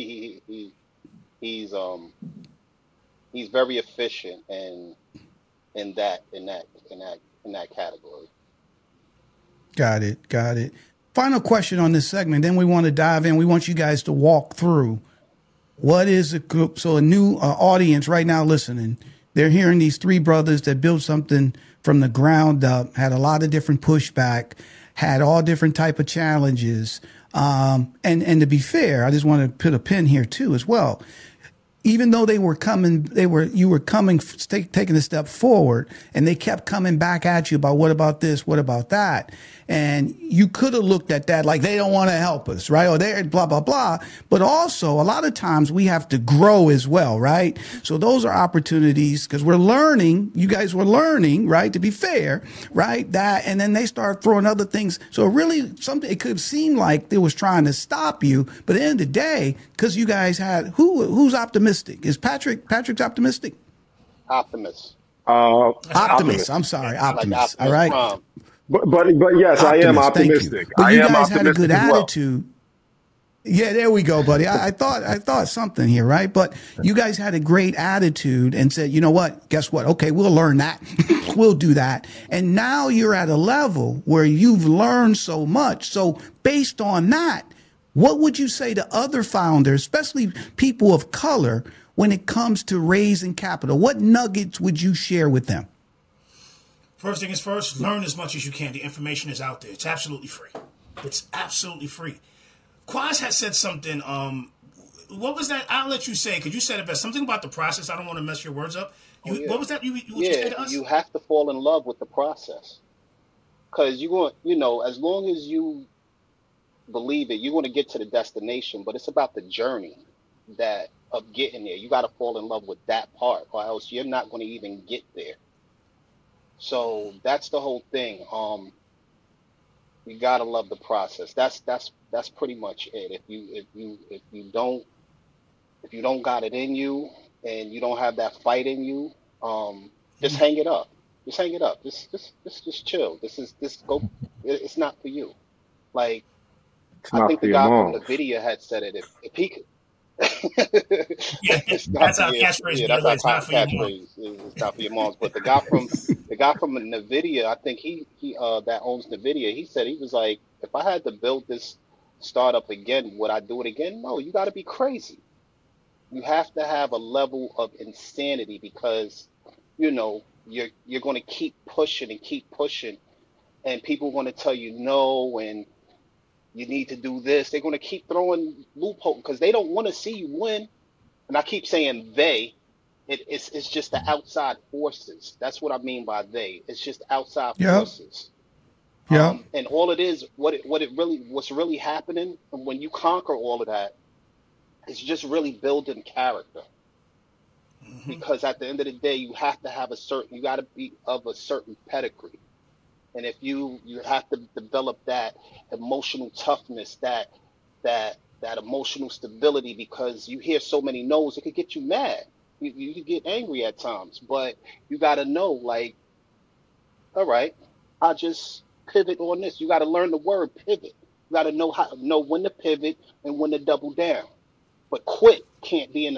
He's very efficient in that category. Got it. Final question on this segment. Then we want to dive in. We want you guys to walk through what is a group. So a new audience right now listening, they're hearing these three brothers that built something from the ground up, had a lot of different pushback, had all different type of challenges. And to be fair, I just want to put a pin here too as well. even though you were taking a step forward, and they kept coming back at you about what about this, what about that, and you could have looked at that like they don't want to help us, right? Or they're blah blah blah. But also, a lot of times we have to grow as well, right? So those are opportunities because we're learning. You guys were learning, right? To be fair, right? That, and then they start throwing other things. So really, it could seem like they was trying to stop you, but at the end of the day, because you guys had who's optimistic. Is Patrick's optimistic? Optimist. Optimist. I'm sorry, optimist. All right. But yes, I am optimistic. But you I am guys had a optimistic good as well. attitude. Yeah, there we go, buddy. I thought something here, right? But you guys had a great attitude and said, you know what? Guess what? Okay, we'll learn that. We'll do that. And now you're at a level where you've learned so much. So based on that, what would you say to other founders, especially people of color, when it comes to raising capital? What nuggets would you share with them? First thing is first, learn as much as you can. The information is out there. It's absolutely free. It's absolutely free. Quaz had said something. What was that? I'll let you say, because you said it best. Something about the process. I don't want to mess your words up. What was that? You said to us? You have to fall in love with the process. Because you're going, as long as you believe it, you're going to get to the destination, but it's about the journey of getting there. You got to fall in love with that part, or else you're not going to even get there. So that's the whole thing. You got to love the process. That's pretty much it. If you don't got it in you and you don't have that fight in you, just hang it up. Just hang it up. Just chill. It's not for you. Like, I think the guy from the video had said it. If he could, that's our catchphrase. Yeah, that's our catchphrase. It's not for your moms. But the guy from NVIDIA, I think he that owns NVIDIA, he said, he was like, if I had to build this startup again, would I do it again? No, you got to be crazy. You have to have a level of insanity because you're going to keep pushing, and people are going to tell you no, and you need to do this. They're going to keep throwing loopholes because they don't want to see you win. And I keep saying they. It's just the outside forces. That's what I mean by they. It's just outside forces. Yeah. And all it is, what's really happening, and when you conquer all of that, it's just really building character. Mm-hmm. Because at the end of the day, you have to have you got to be of a certain pedigree. And if you have to develop that emotional toughness, that emotional stability, because you hear so many no's, it could get you mad. You could get angry at times, but you got to know, like, all right, I'll just pivot on this. You got to learn the word pivot. You got to know when to pivot and when to double down. But quit can't be in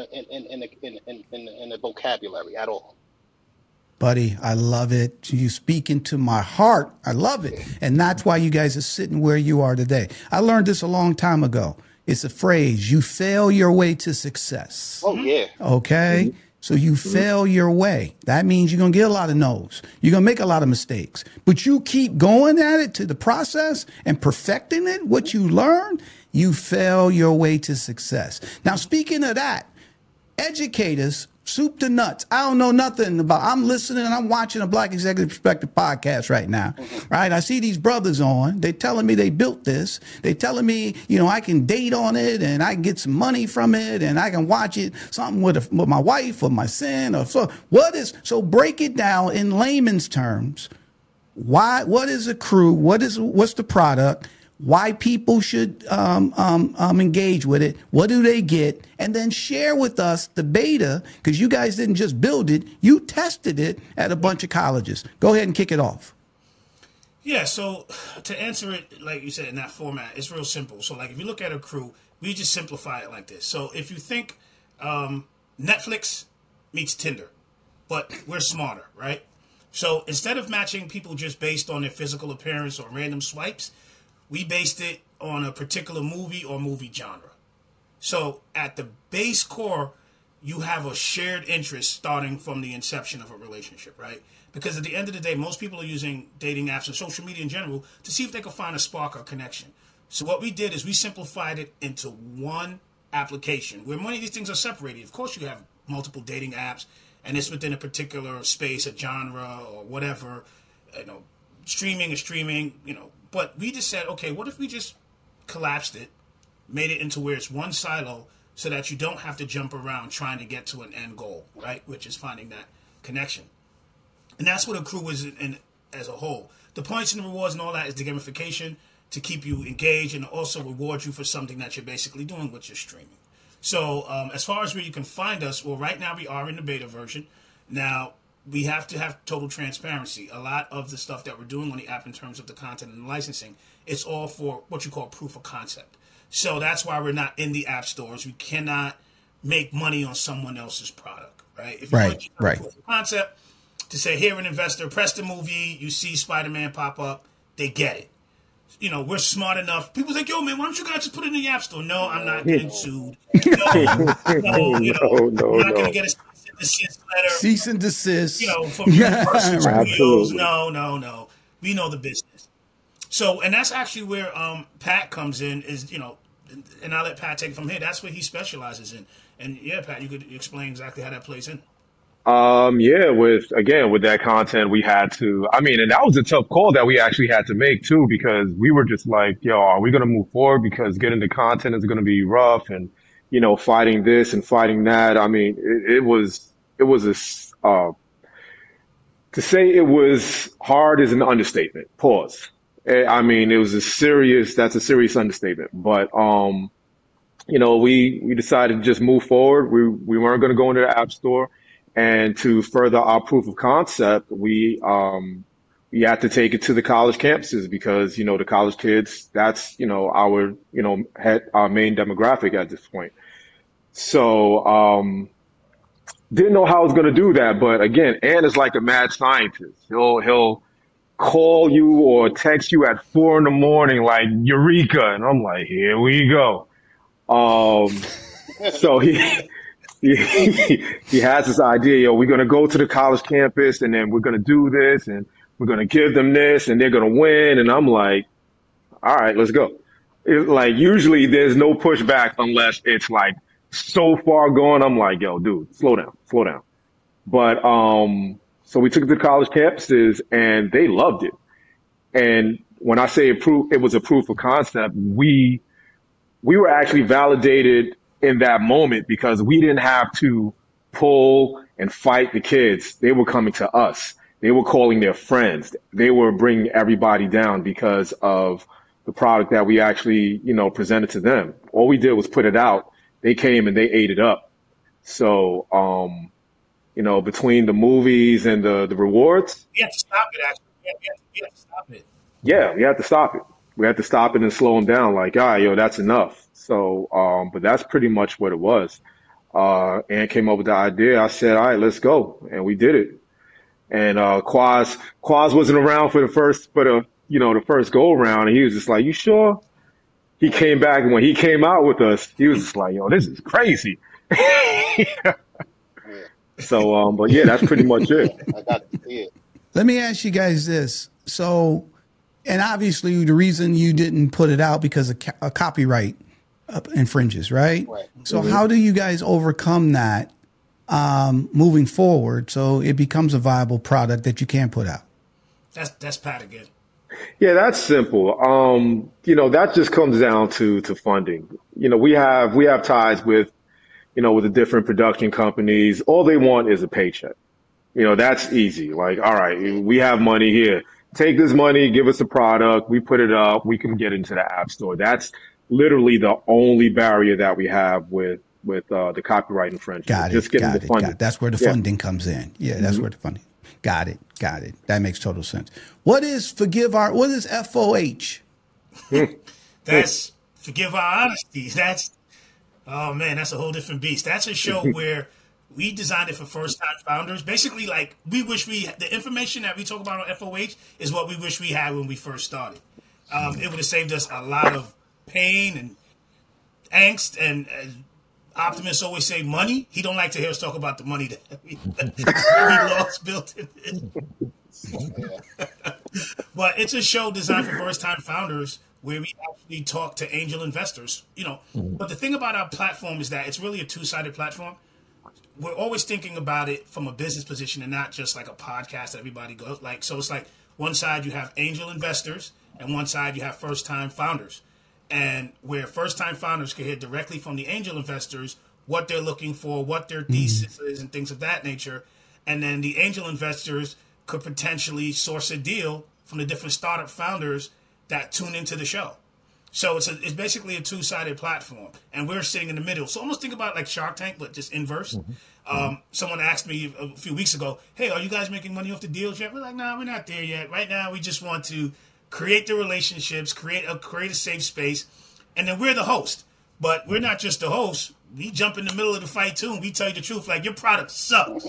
the vocabulary at all. Buddy, I love it. You speak into my heart. I love it. And that's why you guys are sitting where you are today. I learned this a long time ago. It's a phrase. You fail your way to success. Oh, yeah. Okay? Mm-hmm. So you fail your way. That means you're going to get a lot of no's. You're going to make a lot of mistakes. But you keep going at it to the process and perfecting it, what you learn, you fail your way to success. Now, speaking of that, educators, soup to nuts. I don't know nothing about. I'm listening and I'm watching a Black Executive Perspective podcast right now. Right? I see these brothers on. They telling me they built this. They telling me, I can date on it and I can get some money from it and I can watch it something with my wife or my son or so. So break it down in layman's terms. What is a crew? What's the product? Why people should engage with it, what do they get, and then share with us the beta, because you guys didn't just build it, you tested it at a bunch of colleges. Go ahead and kick it off. Yeah, so to answer it, like you said, in that format, it's real simple. So like if you look at a crew, we just simplify it like this. So if you think Netflix meets Tinder, but we're smarter, right? So instead of matching people just based on their physical appearance or random swipes, we based it on a particular movie or movie genre. So at the base core, you have a shared interest starting from the inception of a relationship, right? Because at the end of the day, most people are using dating apps and social media in general to see if they can find a spark or connection. So what we did is we simplified it into one application, where many of these things are separated. Of course, you have multiple dating apps, and it's within a particular space, a genre, or whatever. Streaming is streaming, But we just said, okay, what if we just collapsed it, made it into where it's one silo, so that you don't have to jump around trying to get to an end goal, right? Which is finding that connection. And that's what Accrue is in as a whole. The points and the rewards and all that is the gamification to keep you engaged and also reward you for something that you're basically doing, which is streaming. So as far as where you can find us, well, right now we are in the beta version. Now, we have to have total transparency. A lot of the stuff that we're doing on the app in terms of the content and the licensing, it's all for what you call proof of concept. So that's why we're not in the app stores. We cannot make money on someone else's product, right? If you want to proof of concept to say, here, an investor, press the movie, you see Spider-Man pop up, they get it. We're smart enough. People think, yo, man, why don't you guys just put it in the app store? No, I'm not getting sued. No, I'm not going to get a cease and desist letter. From Universal Studios. No. We know the business. So, and that's actually where Pat comes in, is, and I'll let Pat take it from here. That's what he specializes in. And yeah, Pat, you could explain exactly how that plays in. With that content, we had to, and that was a tough call that we actually had to make too, because we were just like, yo, are we going to move forward? Because getting the content is going to be rough, and, fighting this and fighting that. To say it was hard is an understatement. Pause. It was that's a serious understatement. But, we decided to just move forward. We weren't going to go into the app store. And to further our proof of concept, we had to take it to the college campuses, because, the college kids, that's, our main demographic at this point. So, didn't know how I was going to do that. But again, Ant is like a mad scientist. He'll call you or text you at 4 a.m, like, Eureka. And I'm like, here we go. So he has this idea, we're going to go to the college campus, and then we're going to do this, and we're going to give them this, and they're going to win. And I'm like, all right, let's go. Usually there's no pushback unless it's like so far gone. I'm like, yo, dude, slow down. But, so we took it to the college campuses, and they loved it. And when I say it was a proof of concept, we were actually validated in that moment, because we didn't have to pull and fight the kids. They were coming to us. They were calling their friends. They were bringing everybody down because of the product that we actually, presented to them. All we did was put it out. They came and they ate it up. So, between the movies and the rewards. We have to stop it, actually. We have to stop it. Yeah, we have to stop it. We have to stop it and slow them down. Like, that's enough. So, but that's pretty much what it was. Ant came up with the idea. I said, all right, let's go. And we did it. And, Quaz wasn't around for the first go around. And he was just like, you sure? He came back, and when he came out with us, he was just like, yo, this is crazy. So, but yeah, that's pretty much it. I got to see it. Let me ask you guys this. So, and obviously the reason you didn't put it out because of a copyright infringes, right? So how do you guys overcome that moving forward so it becomes a viable product that you can put out? That's Pat again. Yeah, that's simple. That just comes down to funding. We have ties with the different production companies. All they want is a paycheck. That's easy. Like, all right, we have money here. Take this money, give us a product. We put it up. We can get into the app store. That's literally the only barrier that we have with the copyright infringement. Got it. That's where the funding comes in. Yeah, that's where the funding. Got it. That makes total sense. What is FOH? That's Forgive Our Honesty. That's a whole different beast. That's a show where we designed it for first-time founders. Basically, like, the information that we talk about on FOH is what we wish we had when we first started. It would have saved us a lot of pain and angst, and Optimus always say money. He don't like to hear us talk about the money that we lost built in it. But it's a show designed for first-time founders where we actually talk to angel investors. But the thing about our platform is that it's really a two-sided platform. We're always thinking about it from a business position and not just like a podcast that everybody goes like. So it's like one side you have angel investors and one side you have first-time founders. And where first-time founders can hear directly from the angel investors what they're looking for, what their thesis is, and things of that nature. And then the angel investors could potentially source a deal from the different startup founders that tune into the show. So it's basically a two-sided platform, and we're sitting in the middle. So almost think about like Shark Tank, but just inverse. Someone asked me a few weeks ago, hey, are you guys making money off the deals yet? We're like, no, we're not there yet. Right now, we just want to create the relationships, create a safe space, and then we're the host. But we're not just the host. We jump in the middle of the fight, too, and we tell you the truth. Like, your product sucks.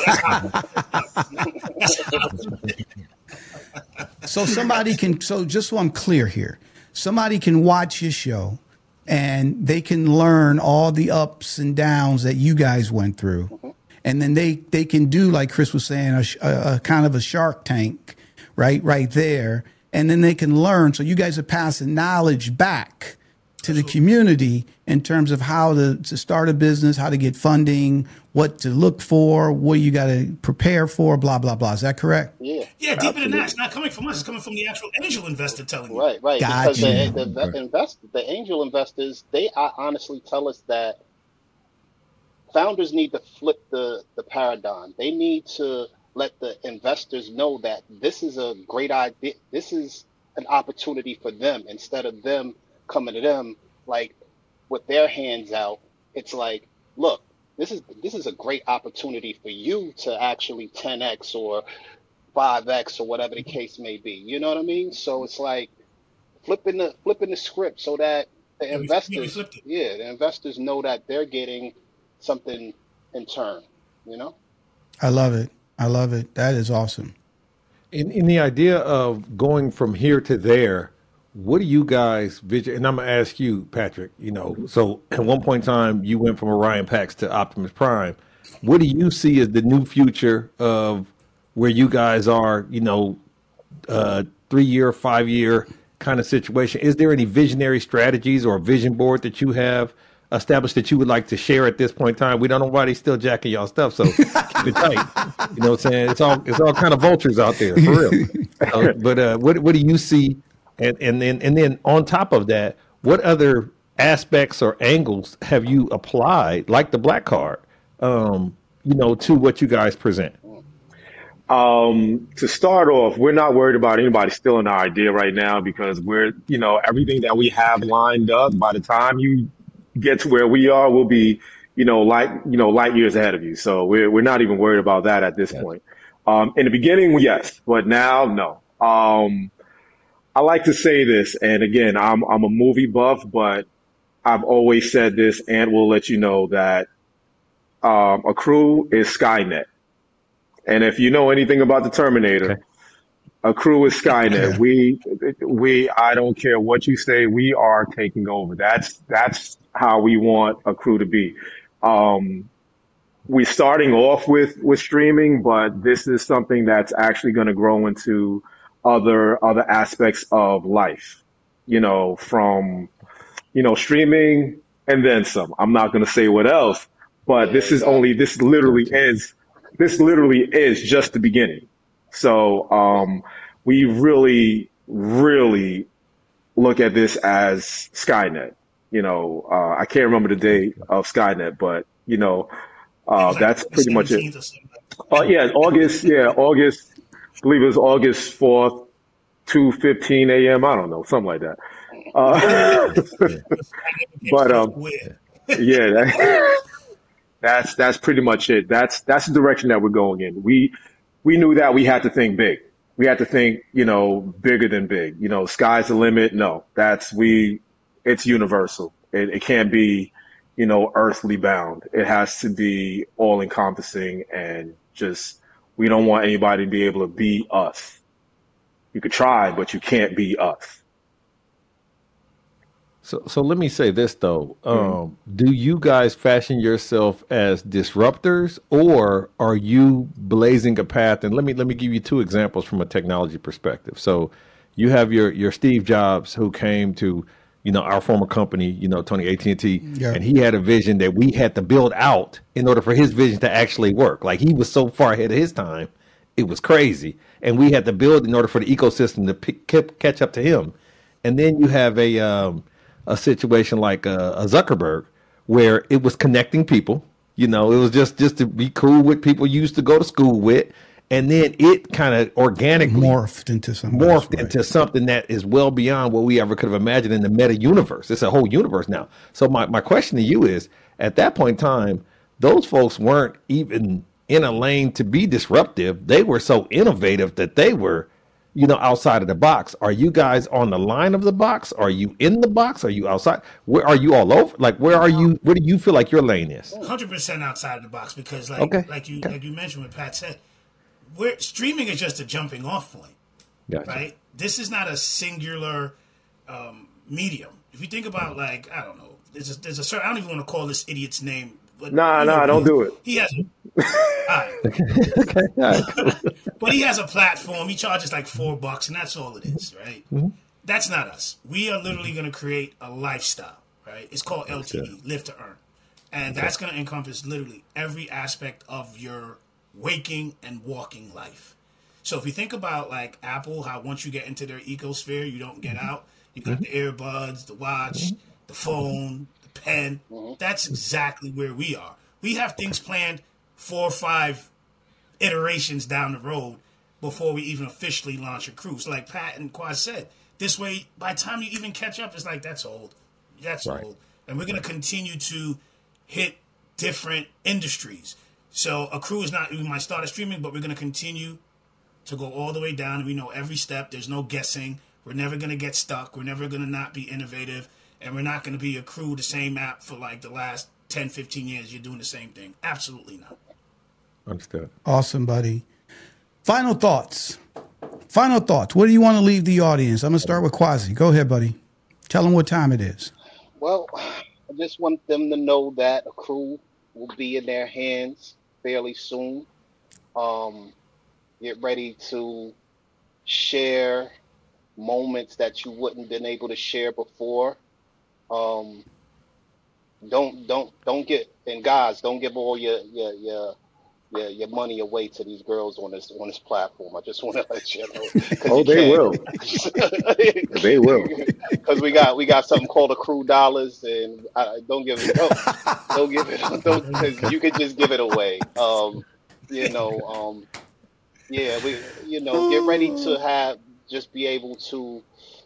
So somebody can, so just so I'm clear here, somebody can watch your show and they can learn all the ups and downs that you guys went through. And then they can do, like Chris was saying, a kind of a Shark Tank, right there. And then they can learn. So you guys are passing knowledge back to the community in terms of how to start a business, how to get funding, what to look for, what you got to prepare for, blah, blah, blah. Is that correct? Yeah. Yeah, deeper than that. It's not coming from us. It's coming from the actual angel investor telling you. Right. Gotcha. Because the angel investors, they honestly tell us that founders need to flip the paradigm. They need to let the investors know that this is a great idea. This is an opportunity for them instead of them coming to them like with their hands out. It's like, look, this is a great opportunity for you to actually 10x or 5x or whatever the case may be. You know what I mean? So it's like flipping the script so that the investors know that they're getting something in turn. You know? I love it. That is awesome. In the idea of going from here to there, what do you guys vision? And I'm gonna ask you, Patrick. So at one point in time, you went from Orion Pax to Optimus Prime. What do you see as the new future of where you guys are? 3-year, 5-year kind of situation. Is there any visionary strategies or vision board that you have established that you would like to share at this point in time? We don't know why they still jacking y'all stuff, so keep it tight. You know what I'm saying? It's all kind of vultures out there, for real. But what do you see? And then on top of that, what other aspects or angles have you applied, like the Black Card, to what you guys present? To start off, we're not worried about anybody stealing our idea right now because we're, everything that we have lined up, by the time you get to where we are, we'll be, light years ahead of you. So we're not even worried about that at this point. In the beginning, yes, but now, no. I like to say this, and again, I'm a movie buff, but I've always said this, and will let you know that a crew is Skynet. And if you know anything about the Terminator, a crew is Skynet. We I don't care what you say, we are taking over. That's how we want a crew to be. We're starting off with streaming, but this is something that's actually going to grow into other aspects of life, from, streaming and then some. I'm not going to say what else, but this literally is just the beginning. So, we really, really look at this as Skynet. I can't remember the date of Skynet, but, that's pretty much it. August. I believe it was August 4th, 2:15 a.m. I don't know, something like that. That's pretty much it. That's the direction that we're going in. We knew that we had to think big. We had to think, bigger than big. Sky's the limit. No, it's universal. It can't be, earthly bound. It has to be all encompassing and just. We don't want anybody to be able to be us. You could try, but you can't be us. So let me say this, though. Do you guys fashion yourself as disruptors, or are you blazing a path? And let me give you 2 examples from a technology perspective. So You have your Steve Jobs who came to, our former company, Tony, AT&T, Yeah. and he had a vision that we had to build out in order for his vision to actually work. Like, he was so far ahead of his time, it was crazy, and we had to build in order for the ecosystem to catch up to him. And then you have a situation like a Zuckerberg, where it was connecting people. It was just to be cool with people you used to go to school with. And then it kind of organically morphed into something that is well beyond what we ever could have imagined in the meta universe. It's a whole universe now. So my question to you is, at that point in time, those folks weren't even in a lane to be disruptive. They were so innovative that they were, outside of the box. Are you guys on the line of the box? Are you in the box? Are you outside? Where are you all over? Like, where are you? Where do you feel like your lane is? 100% outside of the box, because like you mentioned, what Pat said, streaming is just a jumping off point. Gotcha. Right? This is not a singular medium. If you think about, like, I don't know, there's a certain, I don't even want to call this idiot's name. But, don't do it. He has but he has a platform. He charges like $4, and that's all it is, right? Mm-hmm. That's not us. We are literally going to create a lifestyle, right? It's called LTE, Live to Earn. And that's going to encompass literally every aspect of your waking and walking life. So if you think about like Apple, how once you get into their ecosphere, you don't get out. You got the earbuds, the watch, the phone, the pen. That's exactly where we are. We have things planned 4 or 5 iterations down the road before we even officially launch a cruise. Like Pat and Quaz said, this way, by the time you even catch up, it's like, that's old. That's old. And we're going to continue to hit different industries. So a crew is not, we might start a streaming, but we're going to continue to go all the way down. And we know every step. There's no guessing. We're never going to get stuck. We're never going to not be innovative. And we're not going to be a crew, the same app for like the last 10, 15 years. You're doing the same thing. Absolutely not. Understood. Awesome, buddy. Final thoughts. What do you want to leave the audience? I'm going to start with Quasi. Go ahead, buddy. Tell them what time it is. Well, I just want them to know that a crew will be in their hands fairly soon. Get ready to share moments that you wouldn't been able to share before. Don't get, and guys, don't give all your money away to these girls on this platform. I just want to let you know. Oh, they will. They will. Because we got something called Accrue Dollars, and don't give it. Because you could just give it away. Get ready to just be able to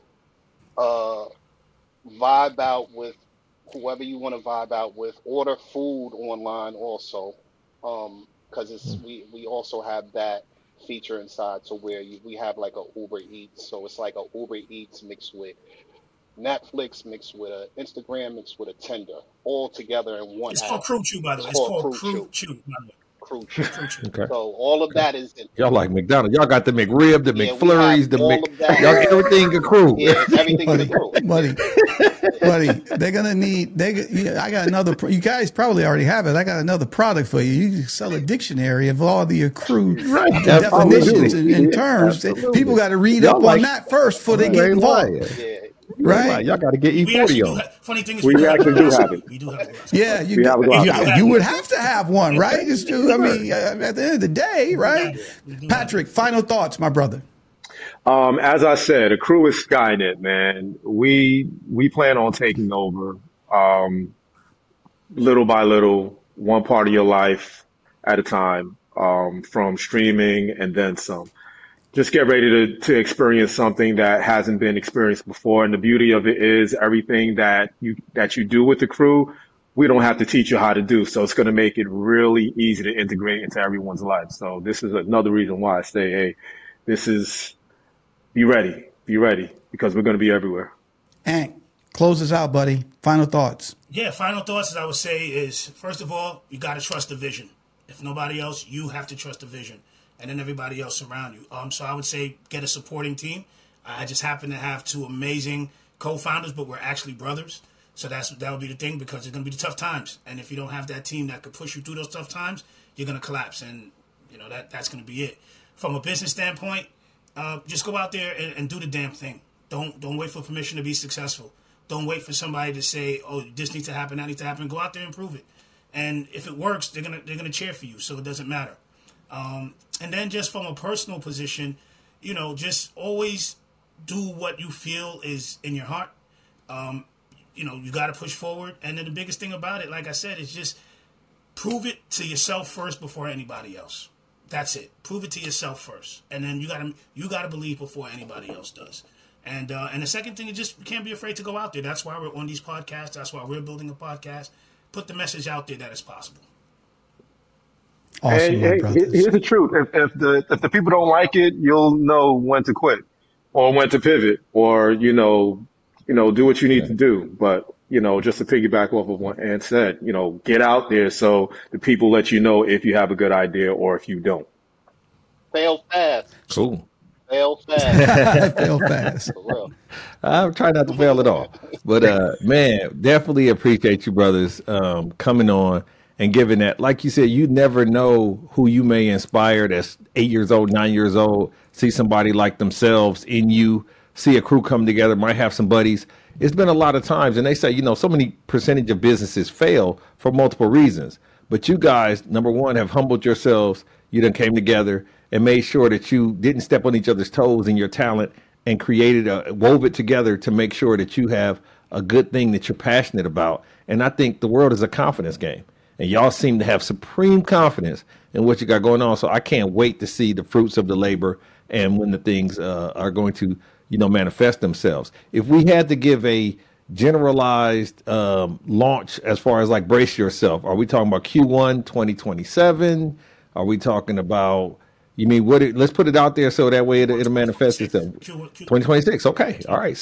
vibe out with whoever you want to vibe out with. Order food online also. Because we also have that feature inside, to where we have like a Uber Eats, so it's like a Uber Eats mixed with Netflix, mixed with a Instagram, mixed with a Tinder, all together in one. It's app. called Crew Chew, by the way. It's called Crew Chew. Crew Chew. Okay. So all of that is in. Y'all like McDonald's. Y'all got the McRib, the McFlurries, y'all everything a crew. Yeah, everything's a crew. Buddy, they're gonna need. I got another. You guys probably already have it. I got another product for you. You can sell a dictionary of all the accrued definitions and terms. People got to read up on that first before they get involved. Yeah. Right? Y'all got to get E40 on. Funny thing is, we actually do have it. We do have it. Yeah, you would have to have one, right? At the end of the day, right? Patrick, final thoughts, my brother. As I said, a crew is Skynet, man. We plan on taking over little by little, one part of your life at a time, from streaming and then some. Just get ready to experience something that hasn't been experienced before. And the beauty of it is everything that you do with the crew, we don't have to teach you how to do. So it's going to make it really easy to integrate into everyone's life. So this is another reason why I say, hey, be ready, because we're going to be everywhere. Hank, close us out, buddy. Final thoughts. Yeah, final thoughts, as I would say, is first of all, you got to trust the vision. If nobody else, you have to trust the vision. And then everybody else around you. So I would say get a supporting team. I just happen to have 2 amazing co-founders, but we're actually brothers. So that would be the thing, because it's going to be the tough times. And if you don't have that team that could push you through those tough times, you're going to collapse. And, that's going to be it. From a business standpoint, just go out there and do the damn thing. Don't wait for permission to be successful. Don't wait for somebody to say, "Oh, this needs to happen, that needs to happen." Go out there and prove it. And if it works, they're gonna cheer for you. So it doesn't matter. And then just from a personal position, just always do what you feel is in your heart. You got to push forward. And then the biggest thing about it, like I said, is just prove it to yourself first before anybody else. That's it. Prove it to yourself first, and then you gotta believe before anybody else does. And the second thing is just you can't be afraid to go out there. That's why we're on these podcasts. That's why we're building a podcast. Put the message out there that it's possible. Awesome, Hey, here's the truth. If the people don't like it, you'll know when to quit or when to pivot or, do what you need to do. But, just to piggyback off of what Ant said, get out there so the people let you know if you have a good idea or if you don't. Fail fast. Cool. Fail fast. Fail fast. For real. I'm trying not to fail at all. But, man, definitely appreciate you brothers coming on and giving that. Like you said, you never know who you may inspire that's 8 years old, 9 years old, see somebody like themselves in you, see a crew come together, might have some buddies. It's been a lot of times, and they say, so many percentage of businesses fail for multiple reasons. But you guys, number one, have humbled yourselves. You done came together and made sure that you didn't step on each other's toes in your talent and wove it together to make sure that you have a good thing that you're passionate about. And I think the world is a confidence game. And y'all seem to have supreme confidence in what you got going on. So I can't wait to see the fruits of the labor and when the things are going to, manifest themselves. If we had to give a generalized launch as far as like brace yourself, are we talking about Q1 2027? Are we talking about, let's put it out there so that way it'll manifest itself. 2026. Okay. All right.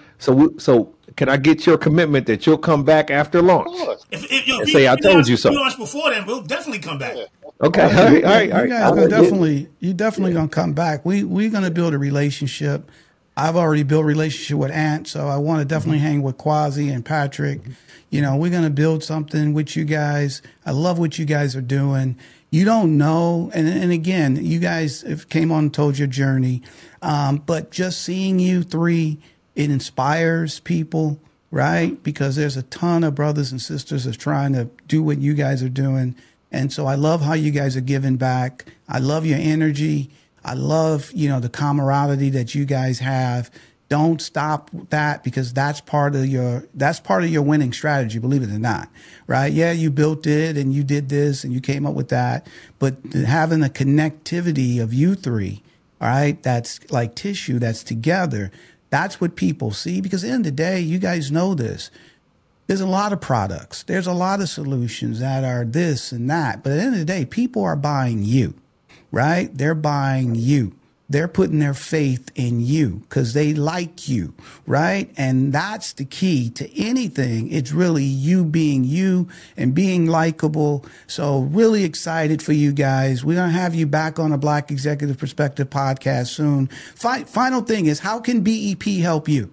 So can I get your commitment that you'll come back after launch? If say I told you so. We launch before then, we'll definitely come back. Okay. All right. You guys are definitely gonna come back. We're gonna build a relationship. I've already built a relationship with Ant, so I want to definitely hang with Quasi and Patrick. We're gonna build something with you guys. I love what you guys are doing. You don't know, and again, you guys came on and told your journey, but just seeing you three, it inspires people, right? Because there's a ton of brothers and sisters that's trying to do what you guys are doing. And so I love how you guys are giving back. I love your energy. I love, the camaraderie that you guys have. Don't stop that because that's part of your winning strategy, believe it or not, right? Yeah, you built it and you did this and you came up with that, but having a connectivity of you three, all right, that's like tissue that's together. That's what people see because at the end of the day, you guys know this. There's a lot of products. There's a lot of solutions that are this and that. But at the end of the day, people are buying you, right? They're buying you. They're putting their faith in you because they like you, right? And that's the key to anything. It's really you being you and being likable. So really excited for you guys. We're going to have you back on a Black Executive Perspective podcast soon. Final thing is, how can BEP help you?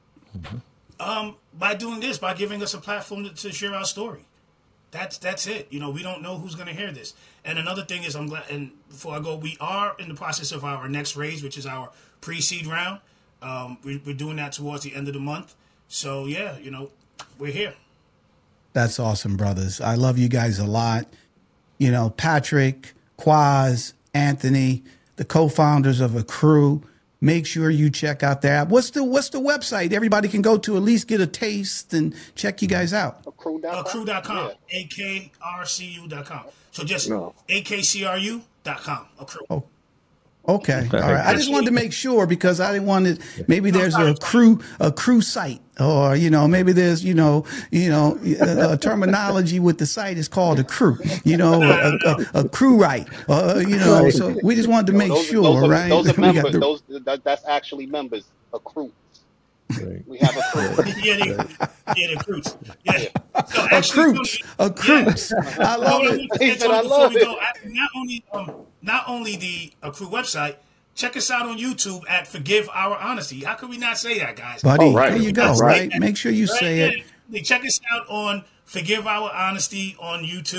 By doing this, by giving us a platform to share our story. That's it. We don't know who's going to hear this. And another thing is, I'm glad, and before I go, we are in the process of our next raise, which is our pre-seed round. We're doing that towards the end of the month. So, yeah, we're here. That's awesome, brothers. I love you guys a lot. Patrick, Quaz, Anthony, the co-founders of Accru. Make sure you check out their app. What's the website everybody can go to at least get a taste and check you guys out? Accru.com. Yeah. AKRCU.com. So just AKCRU.com. Accru. Oh, okay. All right. I just wanted to make sure because I didn't want to. Maybe there's a crew site, or maybe there's a terminology with the site is called a crew. A crew right. So we just wanted to make sure, right? Those are members. That's actually members. A crew. Right. We have a crew. the crews. Yeah. So a crews. I love it. I love it. Not only the Accru website, check us out on YouTube at Forgive Our Honesty. How could we not say that, guys? Buddy, there you go. Right. Make sure you say it. Check us out on Forgive Our Honesty on YouTube.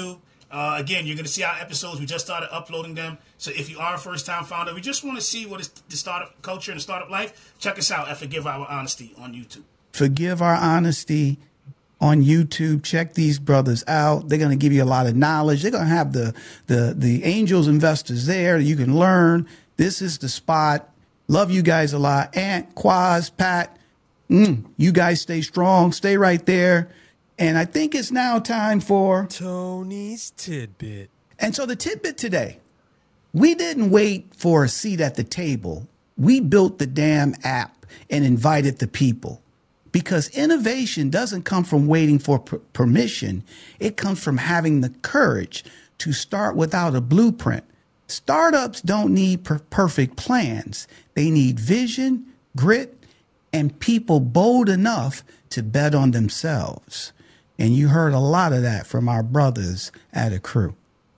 Again, you're going to see our episodes. We just started uploading them. So if you are a first-time founder, we just want to see what is the startup culture and the startup life, check us out at Forgive Our Honesty on YouTube. Forgive Our Honesty on YouTube. Check these brothers out. They're going to give you a lot of knowledge. They're going to have the angels investors there. You can learn. This is the spot. Love you guys a lot. Ant, Quaz, Pat, you guys stay strong. Stay right there. And I think it's now time for Tony's Tidbit. And so the tidbit today, we didn't wait for a seat at the table. We built the damn app and invited the people. Because innovation doesn't come from waiting for permission. It comes from having the courage to start without a blueprint. Startups don't need perfect plans. They need vision, grit, and people bold enough to bet on themselves. And you heard a lot of that from our brothers at Accrue.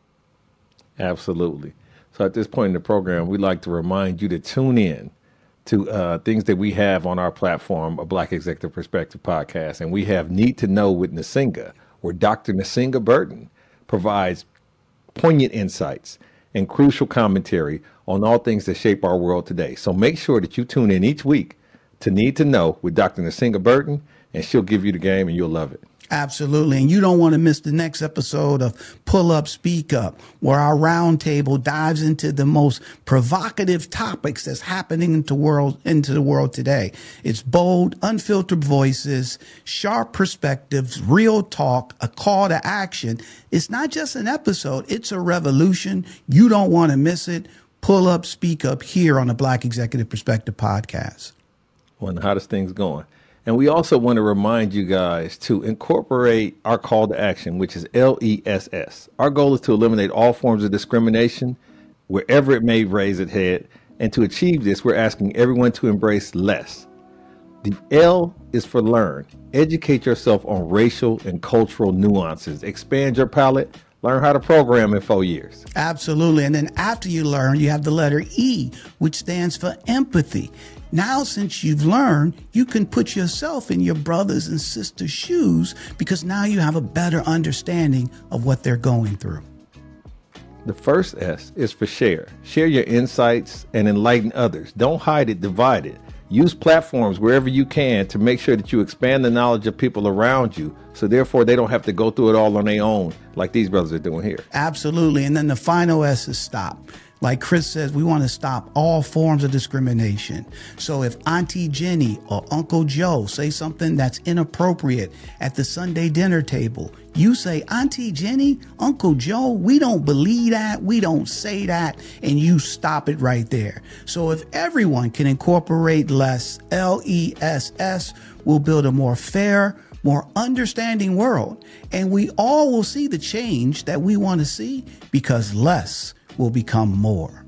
Absolutely. So at this point in the program, we'd like to remind you to tune in to things that we have on our platform, a Black Executive Perspective podcast. And we have Need to Know with Nsinga, where Dr. Nsinga Burton provides poignant insights and crucial commentary on all things that shape our world today. So make sure that you tune in each week to Need to Know with Dr. Nsinga Burton, and she'll give you the game and you'll love it. Absolutely. And you don't want to miss the next episode of Pull Up, Speak Up, where our roundtable dives into the most provocative topics that's happening into the world today. It's bold, unfiltered voices, sharp perspectives, real talk, a call to action. It's not just an episode. It's a revolution. You don't want to miss it. Pull Up, Speak Up here on the Black Executive Perspective podcast. One of the hottest things going. And we also want to remind you guys to incorporate our call to action, which is LESS. Our goal is to eliminate all forms of discrimination wherever it may raise its head. And to achieve this, we're asking everyone to embrace less. The L is for learn. Educate yourself on racial and cultural nuances. Expand your palette. Learn how to program in 4 years. Absolutely. And then after you learn, you have the letter E, which stands for empathy. Now, since you've learned, you can put yourself in your brothers and sisters' shoes because now you have a better understanding of what they're going through. The first S is for share. Share your insights and enlighten others. Don't hide it, divide it. Use platforms wherever you can to make sure that you expand the knowledge of people around you, so therefore they don't have to go through it all on their own like these brothers are doing here. Absolutely. And then the final S is stop. Like Chris says, we want to stop all forms of discrimination. So if Auntie Jenny or Uncle Joe say something that's inappropriate at the Sunday dinner table, you say, Auntie Jenny, Uncle Joe, we don't believe that. We don't say that. And you stop it right there. So if everyone can incorporate less, LESS, we'll build a more fair, more understanding world. And we all will see the change that we want to see because less will become more.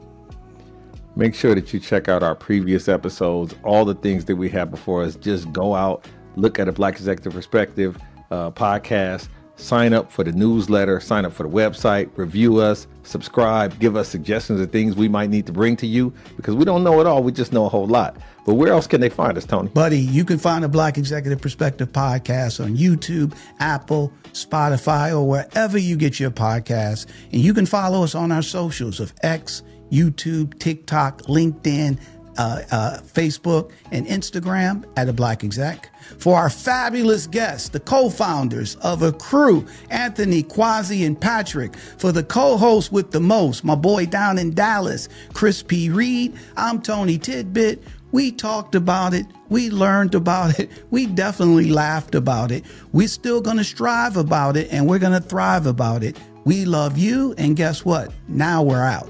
Make sure that you check out our previous episodes, all the things that we have before us. Just go out, look at a Black Executive Perspective podcast, sign up for the newsletter, sign up for the website, review us, subscribe, give us suggestions of things we might need to bring to you, because we don't know it all. We just know a whole lot. But where else can they find us, Tony? Buddy, you can find a Black Executive Perspective podcast on YouTube, Apple, Spotify, or wherever you get your podcasts. And you can follow us on our socials of X, YouTube, TikTok, LinkedIn, Facebook, and Instagram at A Black Exec. For our fabulous guests, the co-founders of Accrue, Anthony, Quasi, and Patrick. For the co-host with the most, my boy down in Dallas, Chris P. Reed. I'm Tony Tidbit. We talked about it. We learned about it. We definitely laughed about it. We're still going to strive about it, and we're going to thrive about it. We love you, and guess what? Now we're out.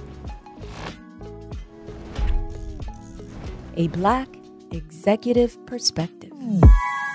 A Black Executive Perspective.